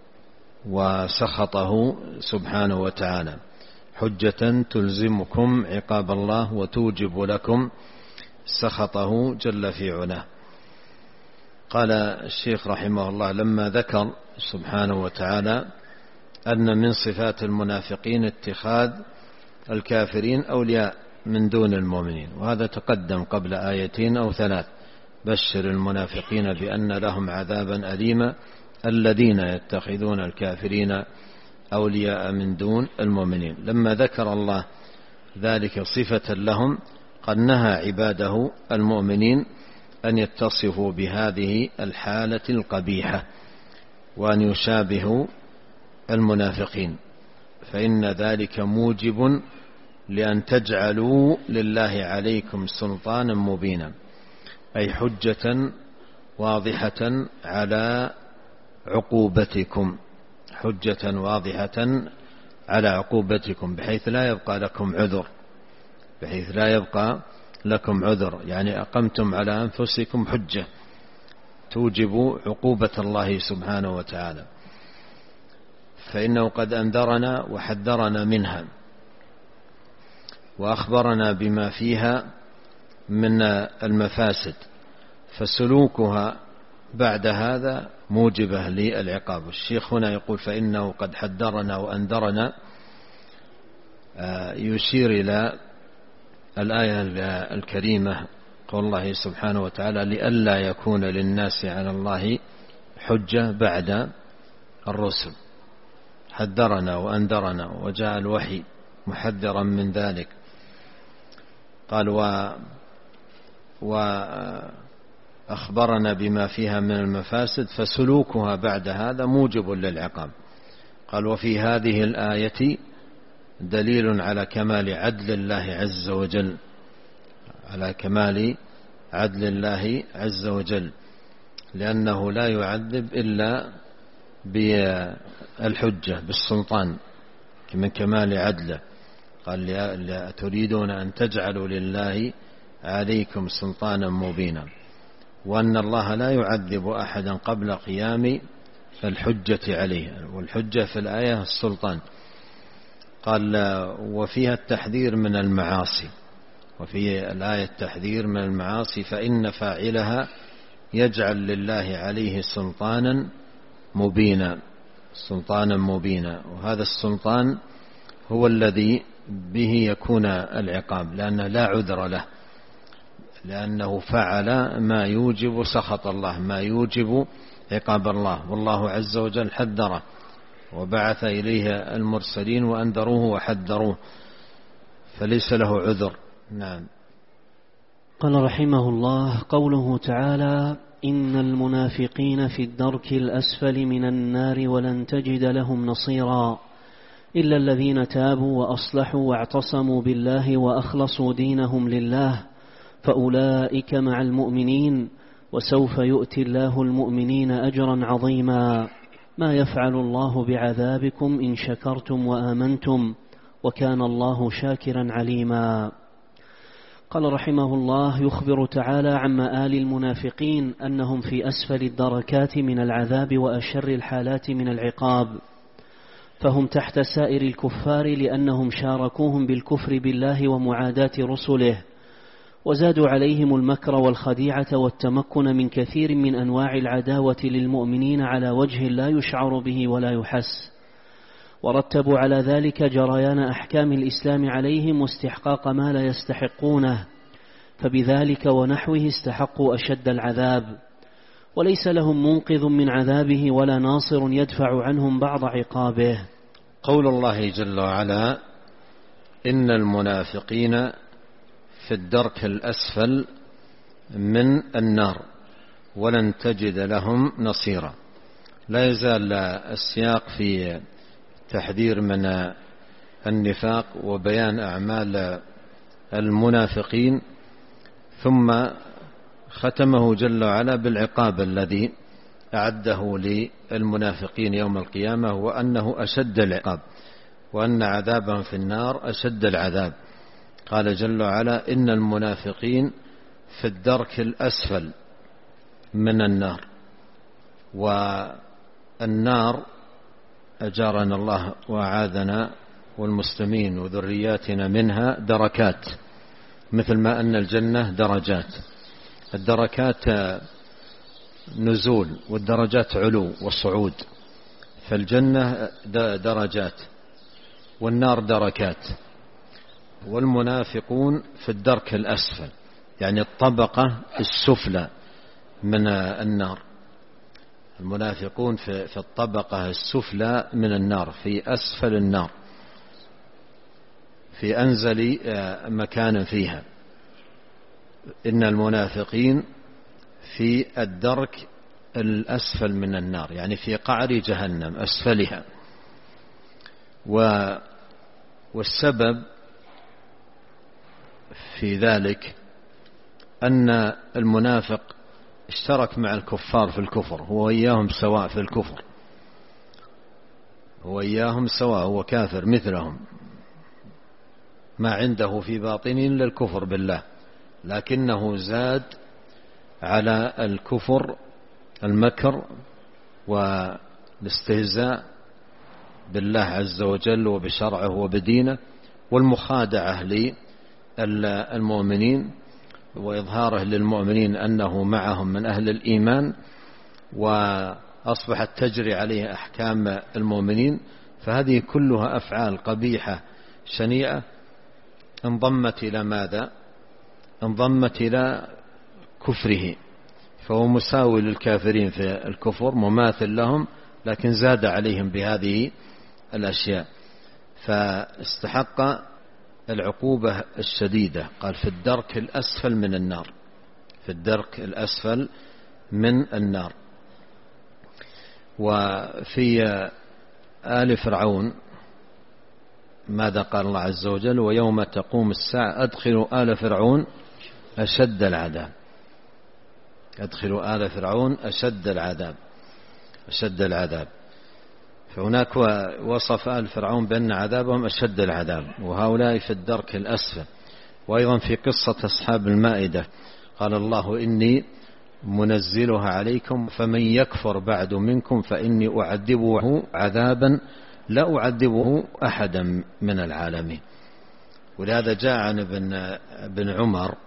وسخطه سبحانه وتعالى، حجة تلزمكم عقاب الله وتوجب لكم سخطه جل في علاه. قال الشيخ رحمه الله لما ذكر سبحانه وتعالى أن من صفات المنافقين اتخاذ الكافرين أولياء من دون المؤمنين، وهذا تقدم قبل آيتين أو ثلاث: بشر المنافقين بأن لهم عذابا أليما الذين يتخذون الكافرين أولياء من دون المؤمنين. لما ذكر الله ذلك صفة لهم قد نهى عباده المؤمنين أن يتصفوا بهذه الحالة القبيحة وأن يشابهوا المنافقين، فإن ذلك موجب لأن تجعلوا لله عليكم سلطانا مبينا، أي حجة واضحة على عقوبتكم، حجة واضحة على عقوبتكم بحيث لا يبقى لكم عذر بحيث لا يبقى لكم عذر يعني أقمتم على أنفسكم حجة توجب عقوبة الله سبحانه وتعالى، فإنه قد أنذرنا وحذرنا منها وأخبرنا بما فيها من المفاسد، فسلوكها بعد هذا موجبة للعقاب. الشيخ هنا يقول فإنه قد حذرنا وأنذرنا، يشير إلى الآية الكريمة قول الله سبحانه وتعالى لئلا يكون للناس على الله حجة بعد الرسل. حذرنا وأنذرنا وجاء الوحي محذرا من ذلك. قال و وأخبرنا بما فيها من المفاسد فسلوكها بعد هذا موجب للعقاب. قال وفي هذه الآية دليل على كمال عدل الله عز وجل على كمال عدل الله عز وجل لأنه لا يعذب إلا بالحجة بالسلطان من كمال عدله. قال تريدون أن تجعلوا لله عليكم سلطانا مبينا، وأن الله لا يعذب أحدا قبل قيام الحجة عليه، والحجة في الآية السلطان. قال وفيها التحذير من المعاصي، وفي الآية التحذير من المعاصي فإن فاعلها يجعل لله عليه سلطانا مبينا سلطانا مبينا وهذا السلطان هو الذي به يكون العقاب، لأنه لا عذر له، لأنه فعل ما يوجب سخط الله ما يوجب عقاب الله، والله عز وجل حذره وبعث إليه المرسلين وأنذروه وحذروه فليس له عذر. نعم. قال رحمه الله قوله تعالى إن المنافقين في الدرك الأسفل من النار ولن تجد لهم نصيرا إلا الذين تابوا وأصلحوا واعتصموا بالله وأخلصوا دينهم لله فأولئك مع المؤمنين وسوف يؤتي الله المؤمنين أجرا عظيما ما يفعل الله بعذابكم إن شكرتم وآمنتم وكان الله شاكرا عليما. قال رحمه الله يخبر تعالى عن مآل المنافقين أنهم في أسفل الدركات من العذاب وأشر الحالات من العقاب، فهم تحت سائر الكفار لأنهم شاركوهم بالكفر بالله ومعاداة رسله، وزادوا عليهم المكر والخديعة والتمكن من كثير من أنواع العداوة للمؤمنين على وجه لا يشعر به ولا يحس، ورتبوا على ذلك جريان أحكام الإسلام عليهم واستحقاق ما لا يستحقونه، فبذلك ونحوه استحقوا أشد العذاب، وليس لهم منقذ من عذابه ولا ناصر يدفع عنهم بعض عقابه. قول الله جل وعلا: إن المنافقين في الدرك الأسفل من النار ولن تجد لهم نصيرا. لا يزال السياق في تحذير من النفاق وبيان أعمال المنافقين، ثم ختمه جل وعلا بالعقاب الذي أعده للمنافقين يوم القيامة، وأنه أشد العقاب، وأن عذابهم في النار أشد العذاب. قال جل وعلا: إن المنافقين في الدرك الأسفل من النار. والنار أجارنا الله وأعاذنا والمسلمين وذرياتنا منها دركات، مثل ما أن الجنة درجات. الدركات نزول والدرجات علو وصعود، فالجنة درجات والنار دركات. والمنافقون في الدرك الأسفل، يعني الطبقة السفلى من النار. المنافقون في الطبقة السفلى من النار، في أسفل النار، في أنزل مكان فيها. إن المنافقين في الدرك الأسفل من النار، يعني في قعر جهنم أسفلها. والسبب في ذلك أن المنافق اشترك مع الكفار في الكفر، هو إياهم سواء في الكفر، هو إياهم سواء، هو كافر مثلهم، ما عنده في باطنه إلا الكفر بالله، لكنه زاد على الكفر المكر والاستهزاء بالله عز وجل وبشرعه وبدينه، والمخادعة للمؤمنين، وإظهاره للمؤمنين أنه معهم من أهل الإيمان، وأصبحت تجري عليه أحكام المؤمنين. فهذه كلها أفعال قبيحة شنيعة انضمت إلى ماذا؟ انضمت إلى كفره، فهو مساوي للكافرين في الكفر، مماثل لهم، لكن زاد عليهم بهذه الأشياء، فاستحق العقوبة الشديدة. قال: في الدرك الأسفل من النار، في الدرك الأسفل من النار. وفي آل فرعون ماذا قال الله عز وجل؟ ويوم تقوم الساعة أدخلوا آل فرعون أشد العذاب. أدخلوا آل فرعون أشد العذاب، أشد العذاب. فهناك وصف آل فرعون بأن عذابهم أشد العذاب، وهؤلاء في الدرك الأسفل. وأيضا في قصة أصحاب المائدة قال الله: إني منزلها عليكم فمن يكفر بعد منكم فإني أعذبه عذابا لا أعذبه أحدا من العالمين. ولهذا جاء عن ابن, ابن عمر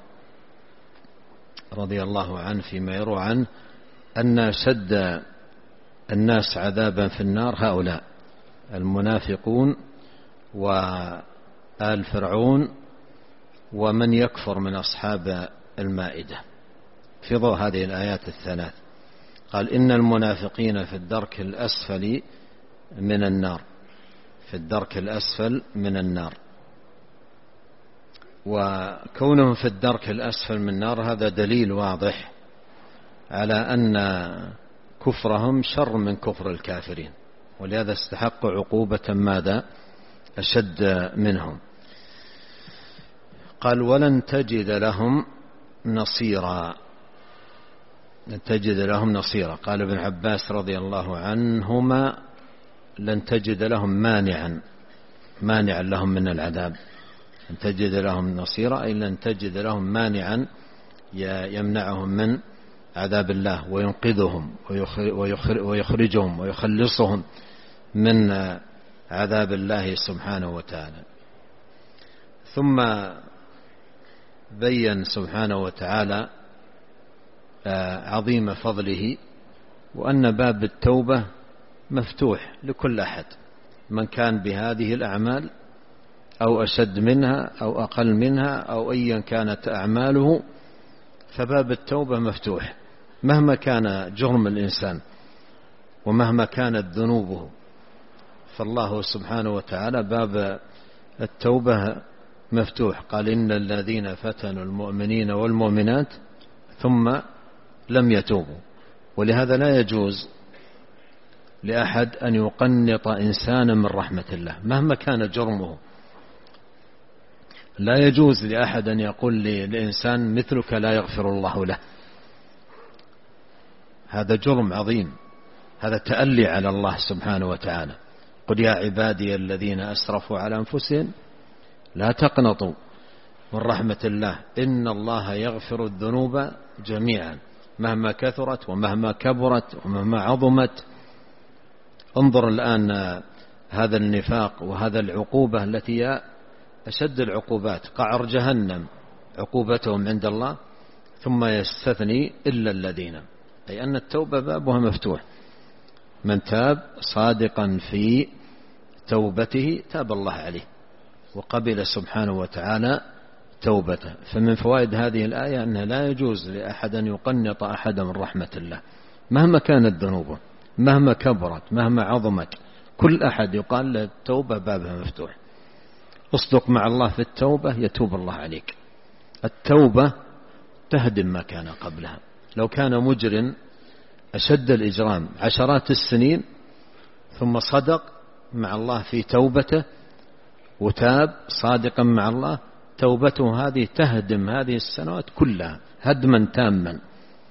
رضي الله عنه فيما يروى عنه أن شد الناس عذابا في النار هؤلاء المنافقون وآل فرعون ومن يكفر من أصحاب المائدة، في ضوء هذه الآيات الثلاث. قال: إن المنافقين في الدرك الأسفل من النار، في الدرك الأسفل من النار. وكونهم في الدرك الأسفل من النار هذا دليل واضح على أن كفرهم شر من كفر الكافرين، ولهذا استحقوا عقوبة ماذا؟ أشد منهم. قال: ولن تجد لهم نصيرا، لن تجد لهم نصيرا. قال ابن عباس رضي الله عنهما: لن تجد لهم مانعا، مانعا لهم من العذاب. لن تجد لهم نصيرا أي لن تجد لهم مانعا يمنعهم من عذاب الله وينقذهم ويخرجهم ويخلصهم من عذاب الله سبحانه وتعالى. ثم بين سبحانه وتعالى عظيم فضله وأن باب التوبة مفتوح لكل أحد، من كان بهذه الأعمال أو أشد منها أو أقل منها أو أيا كانت أعماله، فباب التوبة مفتوح مهما كان جرم الإنسان ومهما كانت ذنوبه، فالله سبحانه وتعالى باب التوبة مفتوح. قال إن الذين فتنوا المؤمنين والمؤمنات ثم لم يتوبوا. ولهذا لا يجوز لأحد أن يقنط إنسانا من رحمة الله مهما كان جرمه. لا يجوز لأحد أن يقول لإنسان مثلك لا يغفر الله له، هذا جرم عظيم، هذا تألي على الله سبحانه وتعالى. قل يا عبادي الذين أسرفوا على أنفسهم لا تقنطوا من رحمة الله إن الله يغفر الذنوب جميعا مهما كثرت ومهما كبرت ومهما عظمت. انظر الآن هذا النفاق وهذا العقوبة التي أشد العقوبات، قعر جهنم عقوبتهم عند الله، ثم يستثني إلا الذين، أي أن التوبة بابها مفتوح. من تاب صادقا في توبته تاب الله عليه وقبل سبحانه وتعالى توبته. فمن فوائد هذه الآية أنه لا يجوز لأحد أن يقنط أحد من رحمة الله مهما كانت ذنوبه مهما كبرت مهما عظمت. كل أحد يقال له التوبة بابها مفتوح. اصدق مع الله في التوبة يتوب الله عليك. التوبة تهدم ما كان قبلها. لو كان مجرم أشد الإجرام عشرات السنين ثم صدق مع الله في توبته وتاب صادقا مع الله، توبته هذه تهدم هذه السنوات كلها هدما تاما،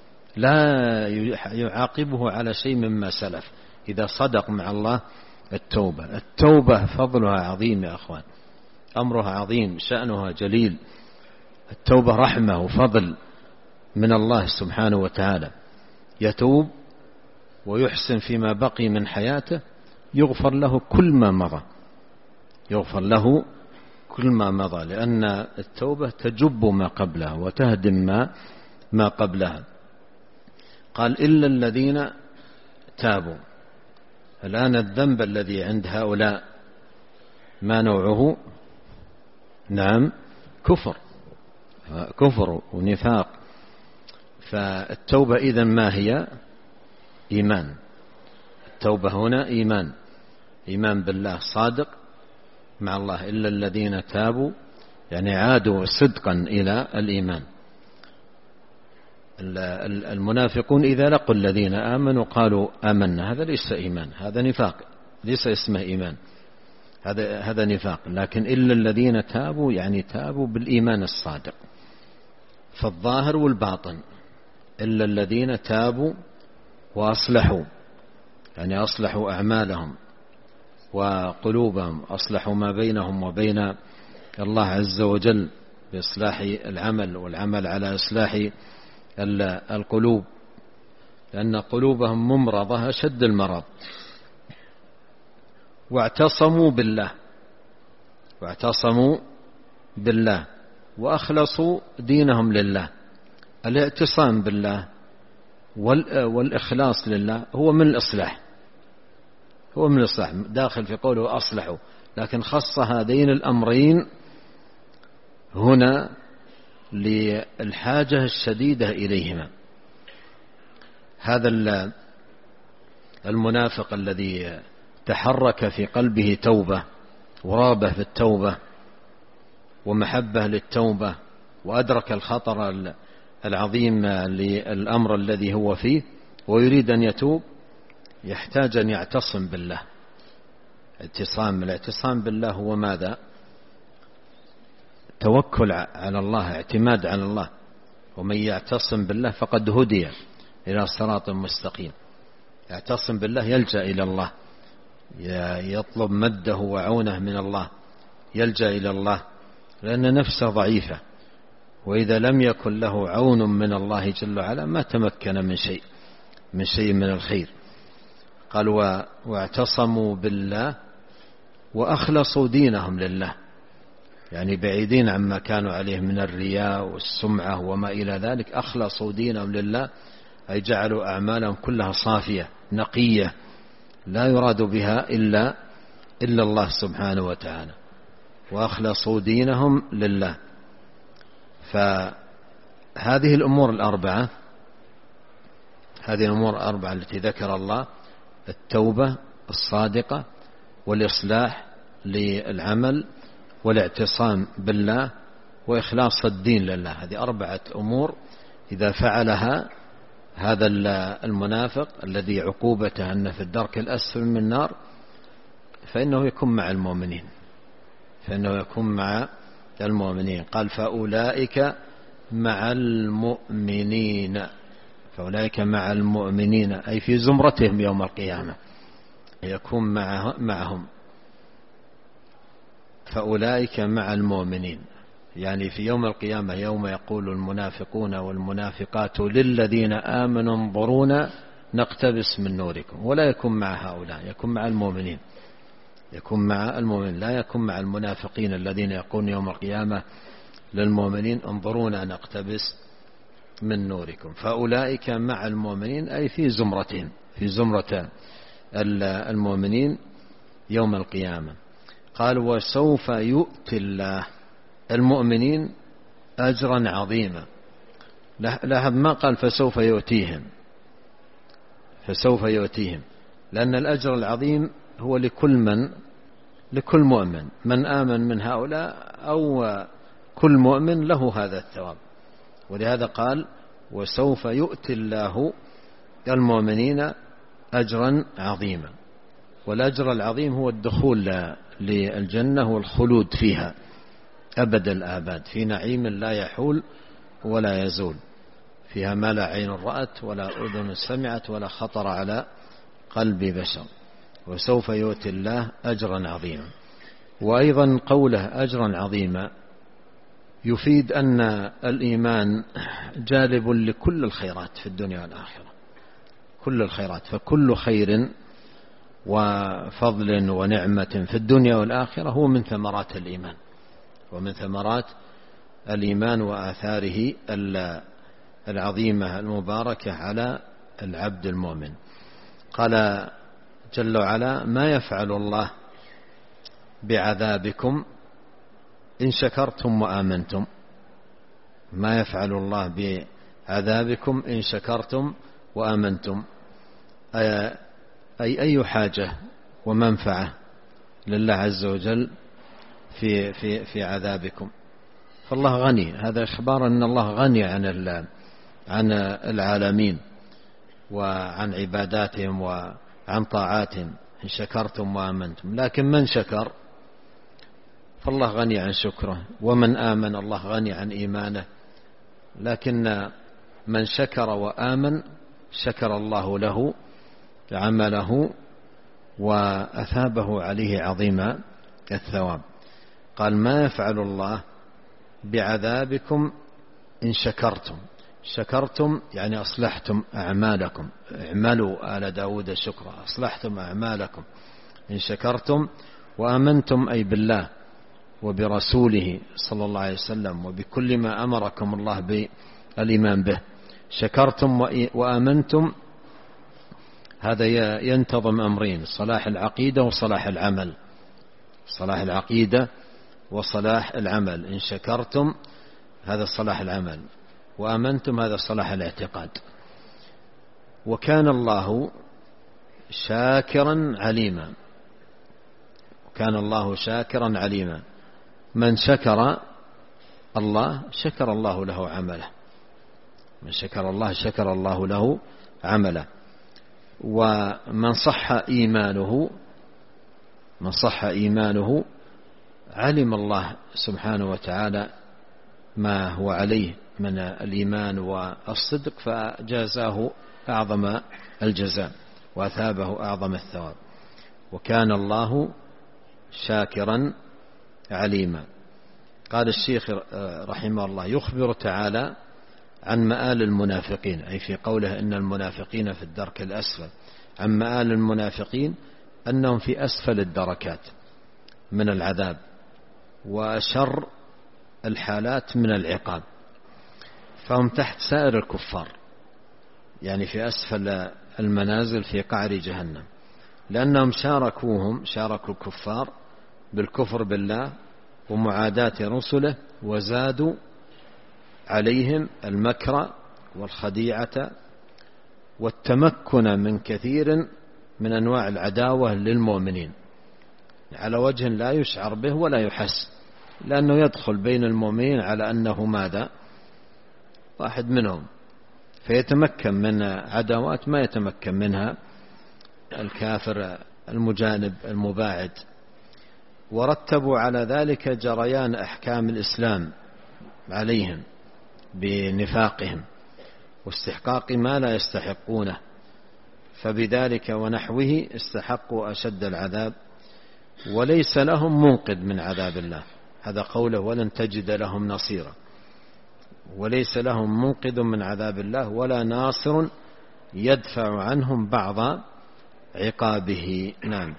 لا يعاقبه على شيء مما سلف إذا صدق مع الله التوبة. التوبة فضلها عظيم يا أخوان، أمرها عظيم، شأنها جليل. التوبة رحمة وفضل من الله سبحانه وتعالى. يتوب ويحسن فيما بقي من حياته يغفر له كل ما مضى، يغفر له كل ما مضى، لأن التوبة تجب ما قبلها وتهدم ما ما قبلها. قال إلا الذين تابوا. الآن الذنب الذي عند هؤلاء ما نوعه؟ نعم كفر، كفر ونفاق. فالتوبة إذن ما هي؟ إيمان. التوبة هنا إيمان، إيمان بالله صادق مع الله. إلا الذين تابوا يعني عادوا صدقا إلى الإيمان. المنافقون إذا لقوا الذين آمنوا قالوا آمنا، هذا ليس إيمان، هذا نفاق، ليس اسمه إيمان، هذا هذا نفاق. لكن إلا الذين تابوا يعني تابوا بالإيمان الصادق فالظاهر والباطن. إلا الذين تابوا وأصلحوا يعني أصلحوا أعمالهم وقلوبهم، أصلحوا ما بينهم وبين الله عز وجل بإصلاح العمل والعمل على إصلاح القلوب، لأن قلوبهم ممرضة أشد المرض. واعتصموا بالله، واعتصموا بالله وأخلصوا دينهم لله. الاعتصام بالله والإخلاص لله هو من الإصلاح، هو من الإصلاح، داخل في قوله أصلحوا، لكن خص هذين الأمرين هنا للحاجة الشديدة إليهما. هذا المنافق الذي تحرك في قلبه توبة ورغبة في التوبة ومحبة للتوبة وأدرك الخطر العظيم للأمر الذي هو فيه ويريد أن يتوب، يحتاج أن يعتصم بالله. اعتصام، الاعتصام بالله هو ماذا؟ توكل على الله، اعتماد على الله. ومن يعتصم بالله فقد هدي إلى صراط مستقيم. يعتصم بالله يلجأ إلى الله، يطلب مده وعونه من الله، يلجأ إلى الله، لأن نفسه ضعيفة، وإذا لم يكن له عون من الله جل وعلا ما تمكن من شيء من شيء من الخير. قال واعتصموا بالله وأخلصوا دينهم لله، يعني بعيدين عما كانوا عليه من الرياء والسمعة وما إلى ذلك، أخلصوا دينهم لله، أي جعلوا أعمالهم كلها صافية نقية لا يراد بها إلا إلا الله سبحانه وتعالى، وأخلصوا دينهم لله. فهذه الأمور الأربعة هذه الأمور الأربعة التي ذكر الله: التوبة الصادقة، والإصلاح للعمل، والاعتصام بالله، وإخلاص الدين لله، هذه أربعة أمور إذا فعلها هذا المنافق الذي عقوبته أنه في الدرك الأسفل من النار فإنه يكون مع المؤمنين فإنه يكون مع المؤمنين. قال: فأولئك مع المؤمنين فأولئك مع المؤمنين أي في زمرتهم يوم القيامة، يكون معهم. فأولئك مع المؤمنين يعني في يوم القيامة، يوم يقول المنافقون والمنافقات للذين آمنوا انظرونا نقتبس من نوركم، ولا يكون مع هؤلاء، يكون مع المؤمنين يكون مع المؤمنين لا يكون مع المنافقين الذين يقولون يوم القيامة للمؤمنين انظرونا نقتبس من نوركم. فأولئك مع المؤمنين أي في زمرتهم، في زمرة المؤمنين يوم القيامة. قال: وسوف يؤتي الله المؤمنين أجرا عظيما. لاحظ ما قال فسوف يؤتيهم فسوف يؤتيهم لأن الأجر العظيم هو لكل من لكل مؤمن، من آمن من هؤلاء أو كل مؤمن له هذا الثواب. ولهذا قال: وسوف يؤتي الله المؤمنين أجرا عظيما. والأجر العظيم هو الدخول للجنة والخلود فيها أبد الآباد، في نعيم لا يحول ولا يزول، فيها ما لا عين رأت ولا أذن سمعت ولا خطر على قلب بشر. وسوف يؤتي الله أجرا عظيما. وأيضا قوله أجرا عظيما يفيد أن الإيمان جالب لكل الخيرات في الدنيا والآخرة، كل الخيرات، فكل خير وفضل ونعمة في الدنيا والآخرة هو من ثمرات الإيمان ومن ثمرات الإيمان وآثاره العظيمة المباركة على العبد المؤمن. قال جل وعلا: ما يفعل الله بعذابكم إن شكرتم وآمنتم. ما يفعل الله بعذابكم إن شكرتم وآمنتم، أي أي حاجة ومنفعة لله عز وجل في في في عذابكم. فالله غني، هذا إخبار أن الله غني عن عن العالمين وعن عباداتهم وعن طاعاتهم إن شكرتم وآمنتم. لكن من شكر فالله غني عن شكره، ومن آمن الله غني عن إيمانه. لكن من شكر وآمن شكر الله له عمله وأثابه عليه عظيم الثواب. قال: ما يفعل الله بعذابكم إن شكرتم. شكرتم يعني أصلحتم أعمالكم، اعملوا آل داود شكرا، أصلحتم أعمالكم إن شكرتم وآمنتم أي بالله وبرسوله صلى الله عليه وسلم وبكل ما أمركم الله بالإيمان به. شكرتم وآمنتم، هذا ينتظم أمرين: صلاح العقيدة وصلاح العمل. صلاح العقيدة وصلاح العمل. إن شكرتم هذا صلاح العمل، وآمنتم هذا صلاح الاعتقاد. وكان الله شاكرا عليما. وكان الله شاكرا عليما. من شكر الله شكر الله له عمله، من شكر الله شكر الله له عمله. ومن صح إيمانه من صح إيمانه علم الله سبحانه وتعالى ما هو عليه من الإيمان والصدق، فجازاه أعظم الجزاء وأثابه أعظم الثواب. وكان الله شاكرا عليما. قال الشيخ رحمه الله: يخبر تعالى عن مآل المنافقين، أي في قوله إن المنافقين في الدرك الأسفل، عن مآل المنافقين أنهم في أسفل الدركات، من العذاب وأشر الحالات من العقاب، فهم تحت سائر الكفار، يعني في أسفل المنازل في قعر جهنم، لأنهم شاركوهم شاركوا الكفار بالكفر بالله ومعاداة رسله، وزادوا عليهم المكر والخديعة والتمكن من كثير من أنواع العداوة للمؤمنين على وجه لا يشعر به ولا يحس، لأنه يدخل بين المؤمنين على أنه ماذا؟ واحد منهم، فيتمكن من عداوات ما يتمكن منها الكافر المجانب المباعد. ورتبوا على ذلك جريان أحكام الإسلام عليهم بنفاقهم واستحقاق ما لا يستحقونه، فبذلك ونحوه استحقوا أشد العذاب وليس لهم منقذ من عذاب الله. هذا قوله ولن تجد لهم نصيرا، وليس لهم منقذ من عذاب الله ولا ناصر يدفع عنهم بعض عقابه. نعم.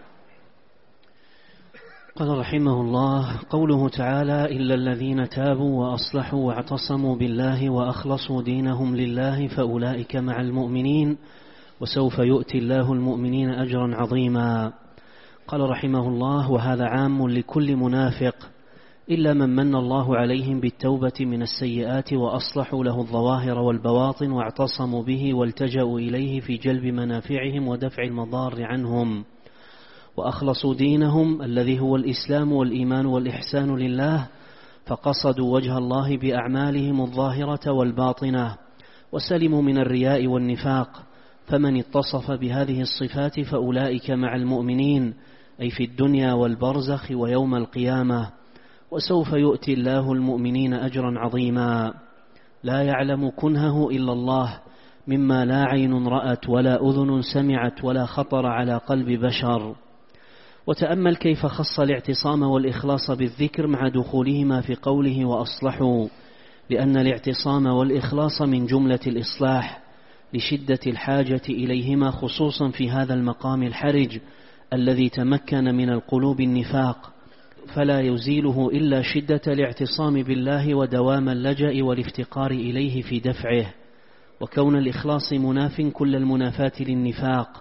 قال رحمه الله: قوله تعالى: إلا الذين تابوا وأصلحوا واعتصموا بالله وأخلصوا دينهم لله فأولئك مع المؤمنين وسوف يؤتي الله المؤمنين أجرا عظيما. قال رحمه الله: وهذا عام لكل منافق إلا من من الله عليهم بالتوبة من السيئات وأصلحوا له الظواهر والبواطن واعتصموا به والتجأوا إليه في جلب منافعهم ودفع المضار عنهم، وأخلصوا دينهم الذي هو الإسلام والإيمان والإحسان لله، فقصدوا وجه الله بأعمالهم الظاهرة والباطنة وسلموا من الرياء والنفاق. فمن اتصف بهذه الصفات فأولئك مع المؤمنين، أي في الدنيا والبرزخ ويوم القيامة، وسوف يؤتي الله المؤمنين أجرا عظيما لا يعلم كنهه إلا الله، مما لا عين رأت ولا أذن سمعت ولا خطر على قلب بشر. وتأمل كيف خص الاعتصام والإخلاص بالذكر مع دخولهما في قوله وأصلحوا، لأن الاعتصام والإخلاص من جملة الإصلاح لشدة الحاجة إليهما، خصوصا في هذا المقام الحرج الذي تمكن من القلوب النفاق، فلا يزيله إلا شدة الاعتصام بالله ودوام اللجأ والافتقار إليه في دفعه، وكون الإخلاص مناف كل المنافاة للنفاق،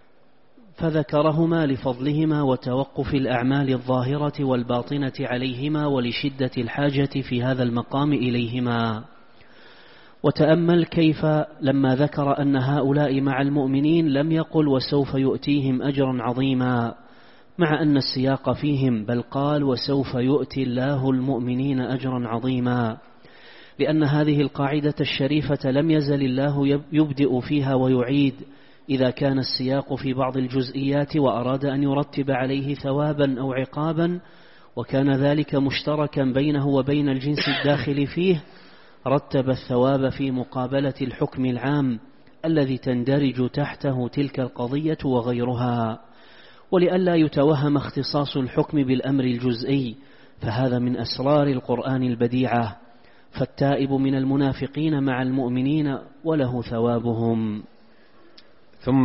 فذكرهما لفضلهما وتوقف الأعمال الظاهرة والباطنة عليهما ولشدة الحاجة في هذا المقام إليهما. وتأمل كيف لما ذكر أن هؤلاء مع المؤمنين لم يقل وسوف يؤتيهم أجرا عظيما مع أن السياق فيهم، بل قال وسوف يؤتي الله المؤمنين أجرا عظيما، لأن هذه القاعدة الشريفة لم يزل الله يبدئ فيها ويعيد إذا كان السياق في بعض الجزئيات وأراد أن يرتب عليه ثوابا أو عقابا، وكان ذلك مشتركا بينه وبين الجنس الداخل فيه، رتب الثواب في مقابلة الحكم العام الذي تندرج تحته تلك القضية وغيرها. ولئلا يتوهم اختصاص الحكم بالأمر الجزئي، فهذا من أسرار القرآن البديعة، فالتائب من المنافقين مع المؤمنين وله ثوابهم. ثم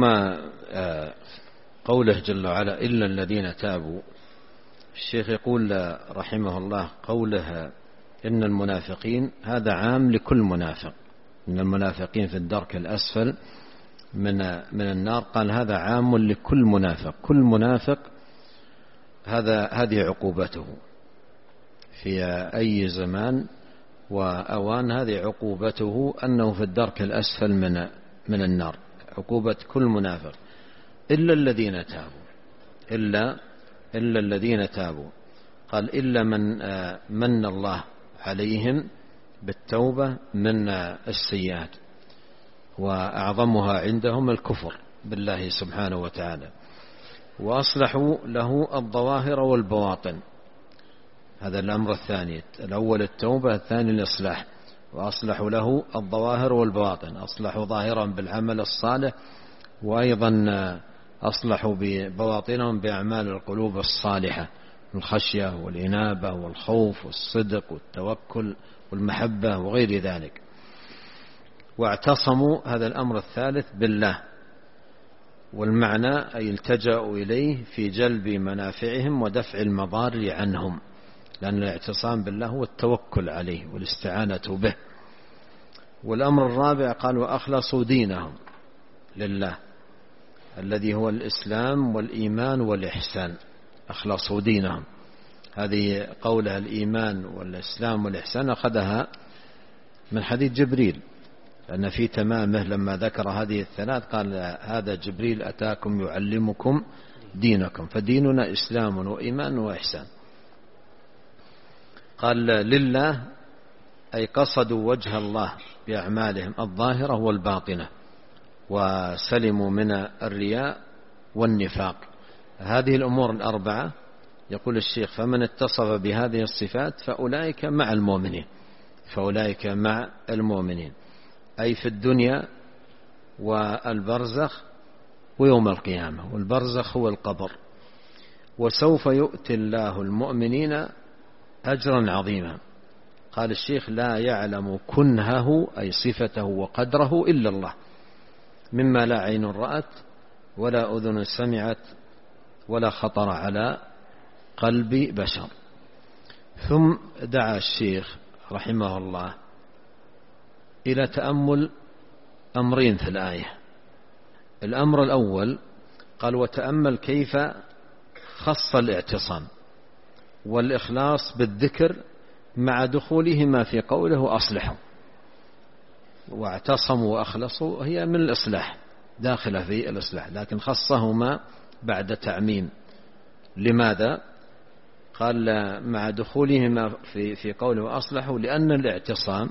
قوله جل وعلا إلا الذين تابوا، الشيخ يقول رحمه الله قوله إن المنافقين هذا عام لكل منافق، إن المنافقين في الدرك الأسفل من من النار، قال هذا عام لكل منافق، كل منافق هذا هذه عقوبته في أي زمان وأوان، هذه عقوبته أنه في الدرك الأسفل من من النار، عقوبة كل منافق إلا الذين تابوا، إلا إلا الذين تابوا، قال إلا من من الله عليهم بالتوبة من السيئات، وأعظمها عندهم الكفر بالله سبحانه وتعالى، وأصلحوا له الظواهر والبواطن، هذا الأمر الثاني، الأول التوبة، الثاني الإصلاح، وأصلحوا له الظواهر والبواطن، أصلحوا ظاهرا بالعمل الصالح، وأيضا أصلحوا ببواطنهم بأعمال القلوب الصالحة، الخشية والإنابة والخوف والصدق والتوكل والمحبة وغير ذلك. واعتصموا، هذا الأمر الثالث، بالله، والمعنى أي التجأوا إليه في جلب منافعهم ودفع المضار عنهم، لأن الاعتصام بالله هو التوكل عليه والاستعانة به. والأمر الرابع قال وأخلصوا دينهم لله الذي هو الإسلام والإيمان والإحسان. أخلصوا دينهم، هذه قولها الإيمان والإسلام والإحسان أخذها من حديث جبريل، لأن في تمامه لما ذكر هذه الثلاث قال هذا جبريل أتاكم يعلمكم دينكم، فديننا إسلام وإيمان وإحسان. قال لله أي قصدوا وجه الله بأعمالهم الظاهرة والباطنة وسلموا من الرياء والنفاق. هذه الأمور الأربعة يقول الشيخ فمن اتصف بهذه الصفات فأولئك مع المؤمنين، فأولئك مع المؤمنين أي في الدنيا والبرزخ ويوم القيامة. والبرزخ هو القبر. وسوف يؤتي الله المؤمنين أجرا عظيما. قال الشيخ لا يعلم كنهه أي صفته وقدره إلا الله، مما لا عين رأت ولا أذن سمعت ولا خطر على قلب بشر. ثم دعا الشيخ رحمه الله إلى تأمل أمرين في الآية. الأمر الأول قال وتأمل كيف خص الاعتصام والإخلاص بالذكر مع دخولهما في قوله أصلحوا، واعتصموا وأخلصوا هي من الإصلاح، داخلة في الإصلاح، لكن خصهما بعد تعميم. لماذا؟ قال مع دخولهما في في قوله أصلحوا لأن الاعتصام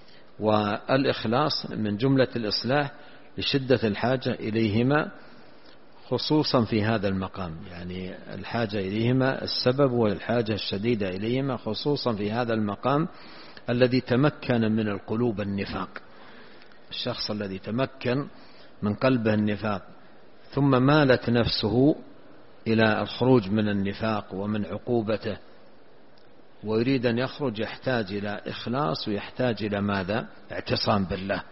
والإخلاص من جملة الإصلاح لشدة الحاجة إليهما خصوصا في هذا المقام، يعني الحاجة إليهما السبب والحاجة الشديدة إليهما خصوصا في هذا المقام الذي تمكن من القلوب النفاق. الشخص الذي تمكن من قلبه النفاق ثم مالت نفسه إلى الخروج من النفاق ومن عقوبته ويريد أن يخرج يحتاج إلى إخلاص ويحتاج إلى ماذا؟ اعتصام بالله،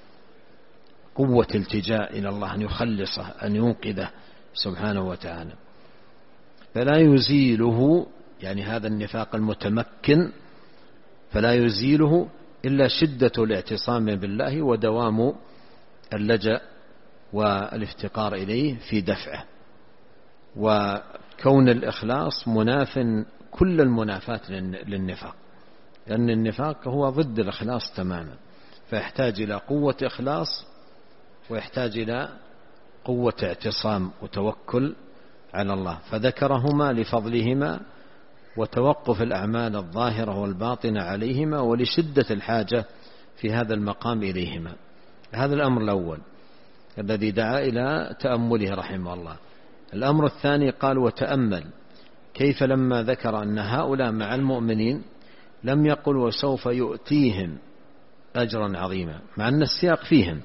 قوة التجاء إلى الله أن يخلصه أن ينقذه سبحانه وتعالى. فلا يزيله يعني هذا النفاق المتمكن فلا يزيله إلا شدة الاعتصام بالله ودوام اللجأ والافتقار إليه في دفعه، وكون الإخلاص مناف كل المنافات للنفاق، لأن النفاق هو ضد الإخلاص تماما، فيحتاج إلى قوة إخلاص ويحتاج إلى قوة اعتصام وتوكل على الله، فذكرهما لفضلهما وتوقف الأعمال الظاهرة والباطنة عليهما ولشدة الحاجة في هذا المقام إليهما. هذا الأمر الأول الذي دعا إلى تأمله رحمه الله. الأمر الثاني قال وتأمل كيف لما ذكر أن هؤلاء مع المؤمنين لم يقل وسوف يؤتيهم أجرا عظيما مع أن السياق فيهم،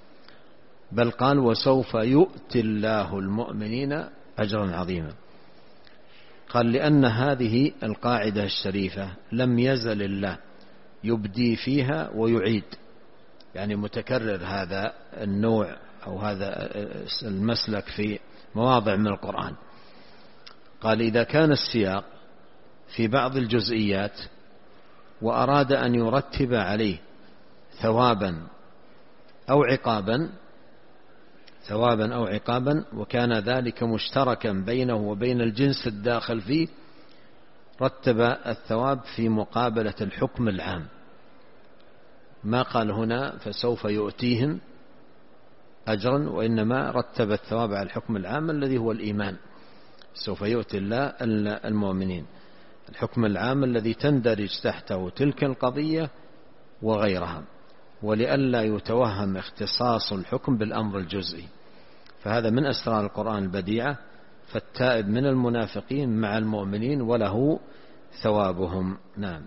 بل قال وسوف يؤتي الله المؤمنين أجرا عظيما. قال لأن هذه القاعدة الشريفة لم يزل الله يبدي فيها ويعيد، يعني متكرر هذا النوع أو هذا المسلك في مواضع من القرآن. قال إذا كان السياق في بعض الجزئيات وأراد أن يرتب عليه ثوابا أو عقابا ثوابا أو عقابا وكان ذلك مشتركا بينه وبين الجنس الداخل فيه رتب الثواب في مقابلة الحكم العام. ما قال هنا فسوف يؤتيهم أجرا، وإنما رتب الثواب على الحكم العام الذي هو الإيمان، سوف يؤتي الله المؤمنين، الحكم العام الذي تندرج تحته تلك القضية وغيرها، ولئلا يتوهم اختصاص الحكم بالأمر الجزئي. فهذا من أسرار القرآن البديعة. فالتائب من المنافقين مع المؤمنين وله ثوابهم. نعم.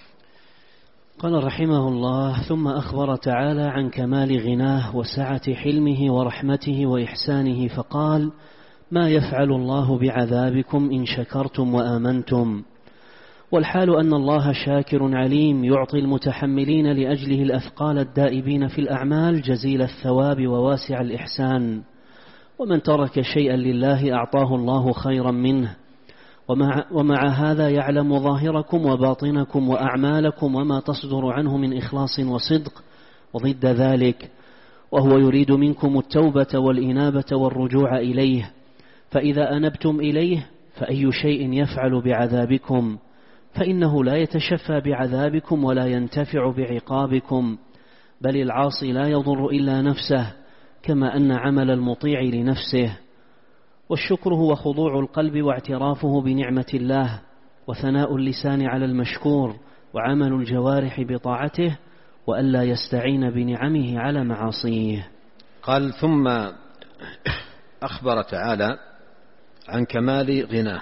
قال رحمه الله ثم أخبر تعالى عن كمال غناه وسعة حلمه ورحمته وإحسانه فقال ما يفعل الله بعذابكم إن شكرتم وآمنتم. والحال أن الله شاكر عليم يعطي المتحملين لأجله الأثقال الدائبين في الأعمال جزيل الثواب وواسع الإحسان، ومن ترك شيئا لله أعطاه الله خيرا منه. ومع, ومع هذا يعلم ظاهركم وباطنكم وأعمالكم وما تصدر عنه من إخلاص وصدق وضد ذلك، وهو يريد منكم التوبة والإنابة والرجوع إليه. فإذا أنبتم إليه فأي شيء يفعل بعذابكم؟ فإنه لا يتشفى بعذابكم ولا ينتفع بعقابكم، بل العاصي لا يضر إلا نفسه، كما أن عمل المطيع لنفسه. والشكر هو خضوع القلب واعترافه بنعمة الله، وثناء اللسان على المشكور، وعمل الجوارح بطاعته، وألا يستعين بنعمه على معاصيه. قال: ثم أخبر تعالى عن كمال غناه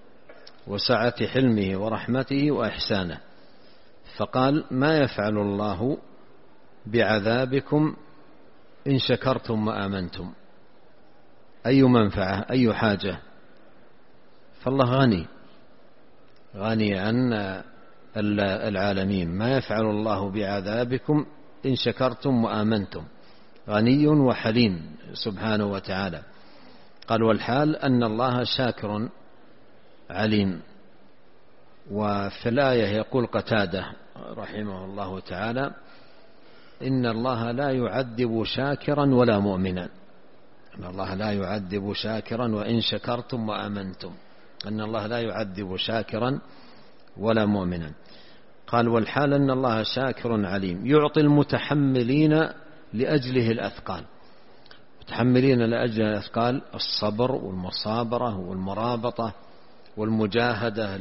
وسعة حلمه ورحمته وإحسانه، فقال: ما يفعل الله بعذابكم إن شكرتم وآمنتم. أي منفعة، أي حاجة؟ فالله غني غني عن العالمين. ما يفعل الله بعذابكم إن شكرتم وآمنتم، غني وحليم سبحانه وتعالى. قال: والحال أن الله شاكر عليم. وفي الآية يقول قتادة رحمه الله تعالى: إن الله لا يعذب شاكرا ولا مؤمنا. أن الله لا يعذب شاكرا وإن شكرتم وآمنتم، أن الله لا يعذب شاكرا ولا مؤمنا. قال: والحال أن الله شاكر عليم، يعطي المتحملين لأجله الأثقال. متحملين لأجل الأثقال الصبر والمصابرة والمرابطة والمجاهدة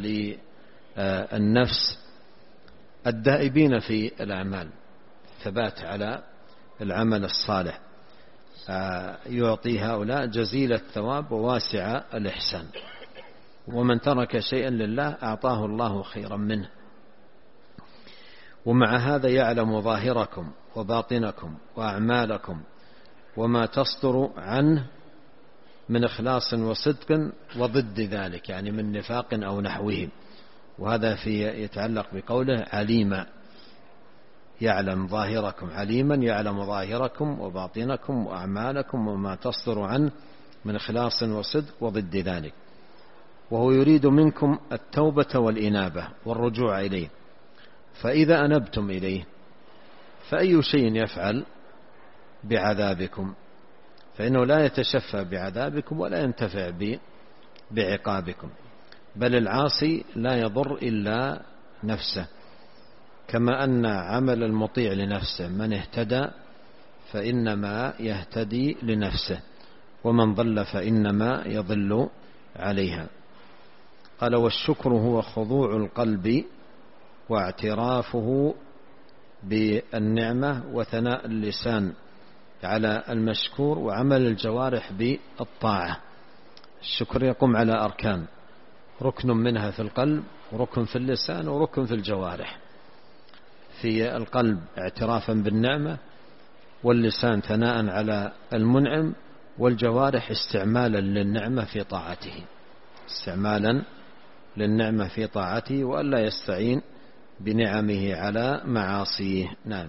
للنفس، الدائبين في الأعمال، ثبات على العمل الصالح. يعطي هؤلاء جزيل الثواب وواسع الإحسان. ومن ترك شيئا لله أعطاه الله خيرا منه. ومع هذا يعلم ظاهركم وباطنكم وأعمالكم وما تصدر عنه من إخلاص وصدق وضد ذلك، يعني من نفاق أو نحوه. وهذا في يتعلق بقوله عليما، يعلم ظاهركم، عليما يعلم ظاهركم وباطنكم وأعمالكم وما تصدر عنه من إخلاص وصدق وضد ذلك. وهو يريد منكم التوبة والإنابة والرجوع إليه. فإذا أنبتم إليه فأي شيء يفعل بعذابكم؟ فإنه لا يتشفى بعذابكم ولا ينتفع بعقابكم، بل العاصي لا يضر إلا نفسه، كما أن عمل المطيع لنفسه، من اهتدى فإنما يهتدي لنفسه، ومن ضل فإنما يضل عليها. قال: والشكر هو خضوع القلب واعترافه بالنعمة وثناء اللسان على المشكور وعمل الجوارح بالطاعة. الشكر يقوم على أركان، ركن منها في القلب وركن في اللسان وركن في الجوارح. في القلب اعترافا بالنعمة، واللسان ثناء على المنعم، والجوارح استعمالا للنعمة في طاعته، استعمالا للنعمة في طاعته، وألا يستعين بنعمه على معاصيه. نعم.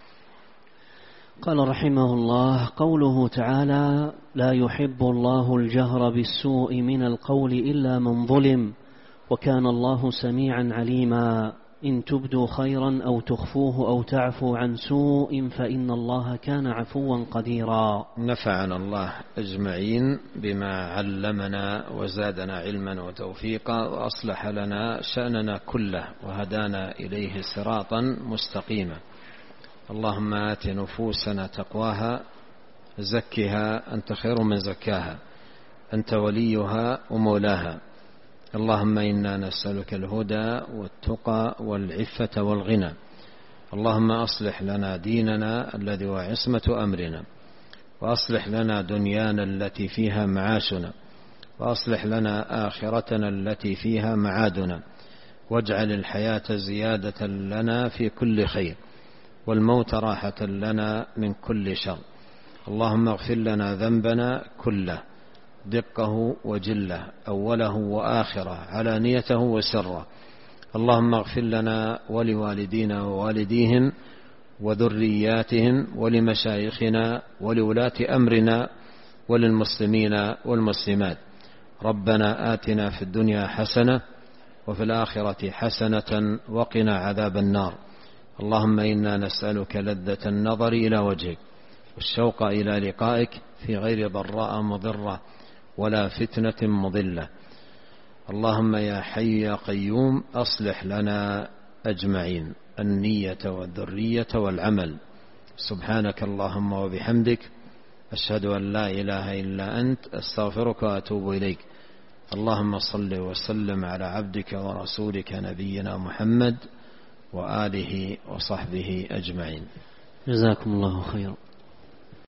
قال رحمه الله: قوله تعالى: لا يحب الله الجهر بالسوء من القول إلا من ظلم، وكان الله سميعا عليما. إن تبدوا خيرا أو تخفوه أو تعفو عن سوء فإن الله كان عفوا قديرا. نفعنا الله أجمعين بما علمنا وزادنا علما وتوفيقا، وأصلح لنا شأننا كله، وهدانا إليه صراطا مستقيما. اللهم آت نفوسنا تقواها، زكها أنت خير من زكاها، أنت وليها ومولاها. اللهم إنا نسألك الهدى والتقى والعفة والغنى. اللهم أصلح لنا ديننا الذي هو عصمة أمرنا، وأصلح لنا دنيانا التي فيها معاشنا، وأصلح لنا آخرتنا التي فيها معادنا، واجعل الحياة زيادة لنا في كل خير، والموت راحة لنا من كل شر. اللهم اغفر لنا ذنبنا كله، دقه وجله، أوله وآخره، علانيته وسره. اللهم اغفر لنا ولوالدينا ووالديهم وذرياتهم ولمشايخنا ولولاة أمرنا وللمسلمين والمسلمات. ربنا آتنا في الدنيا حسنة وفي الآخرة حسنة وقنا عذاب النار. اللهم إنا نسألك لذة النظر إلى وجهك والشوق إلى لقائك في غير ضراء مضرة ولا فتنة مضلة. اللهم يا حي يا قيوم أصلح لنا أجمعين النية والذرية والعمل. سبحانك اللهم وبحمدك أشهد أن لا إله إلا أنت أستغفرك وأتوب إليك. اللهم صل وسلم على عبدك ورسولك نبينا محمد وآله وصحبه أجمعين. جزاكم الله خيرا.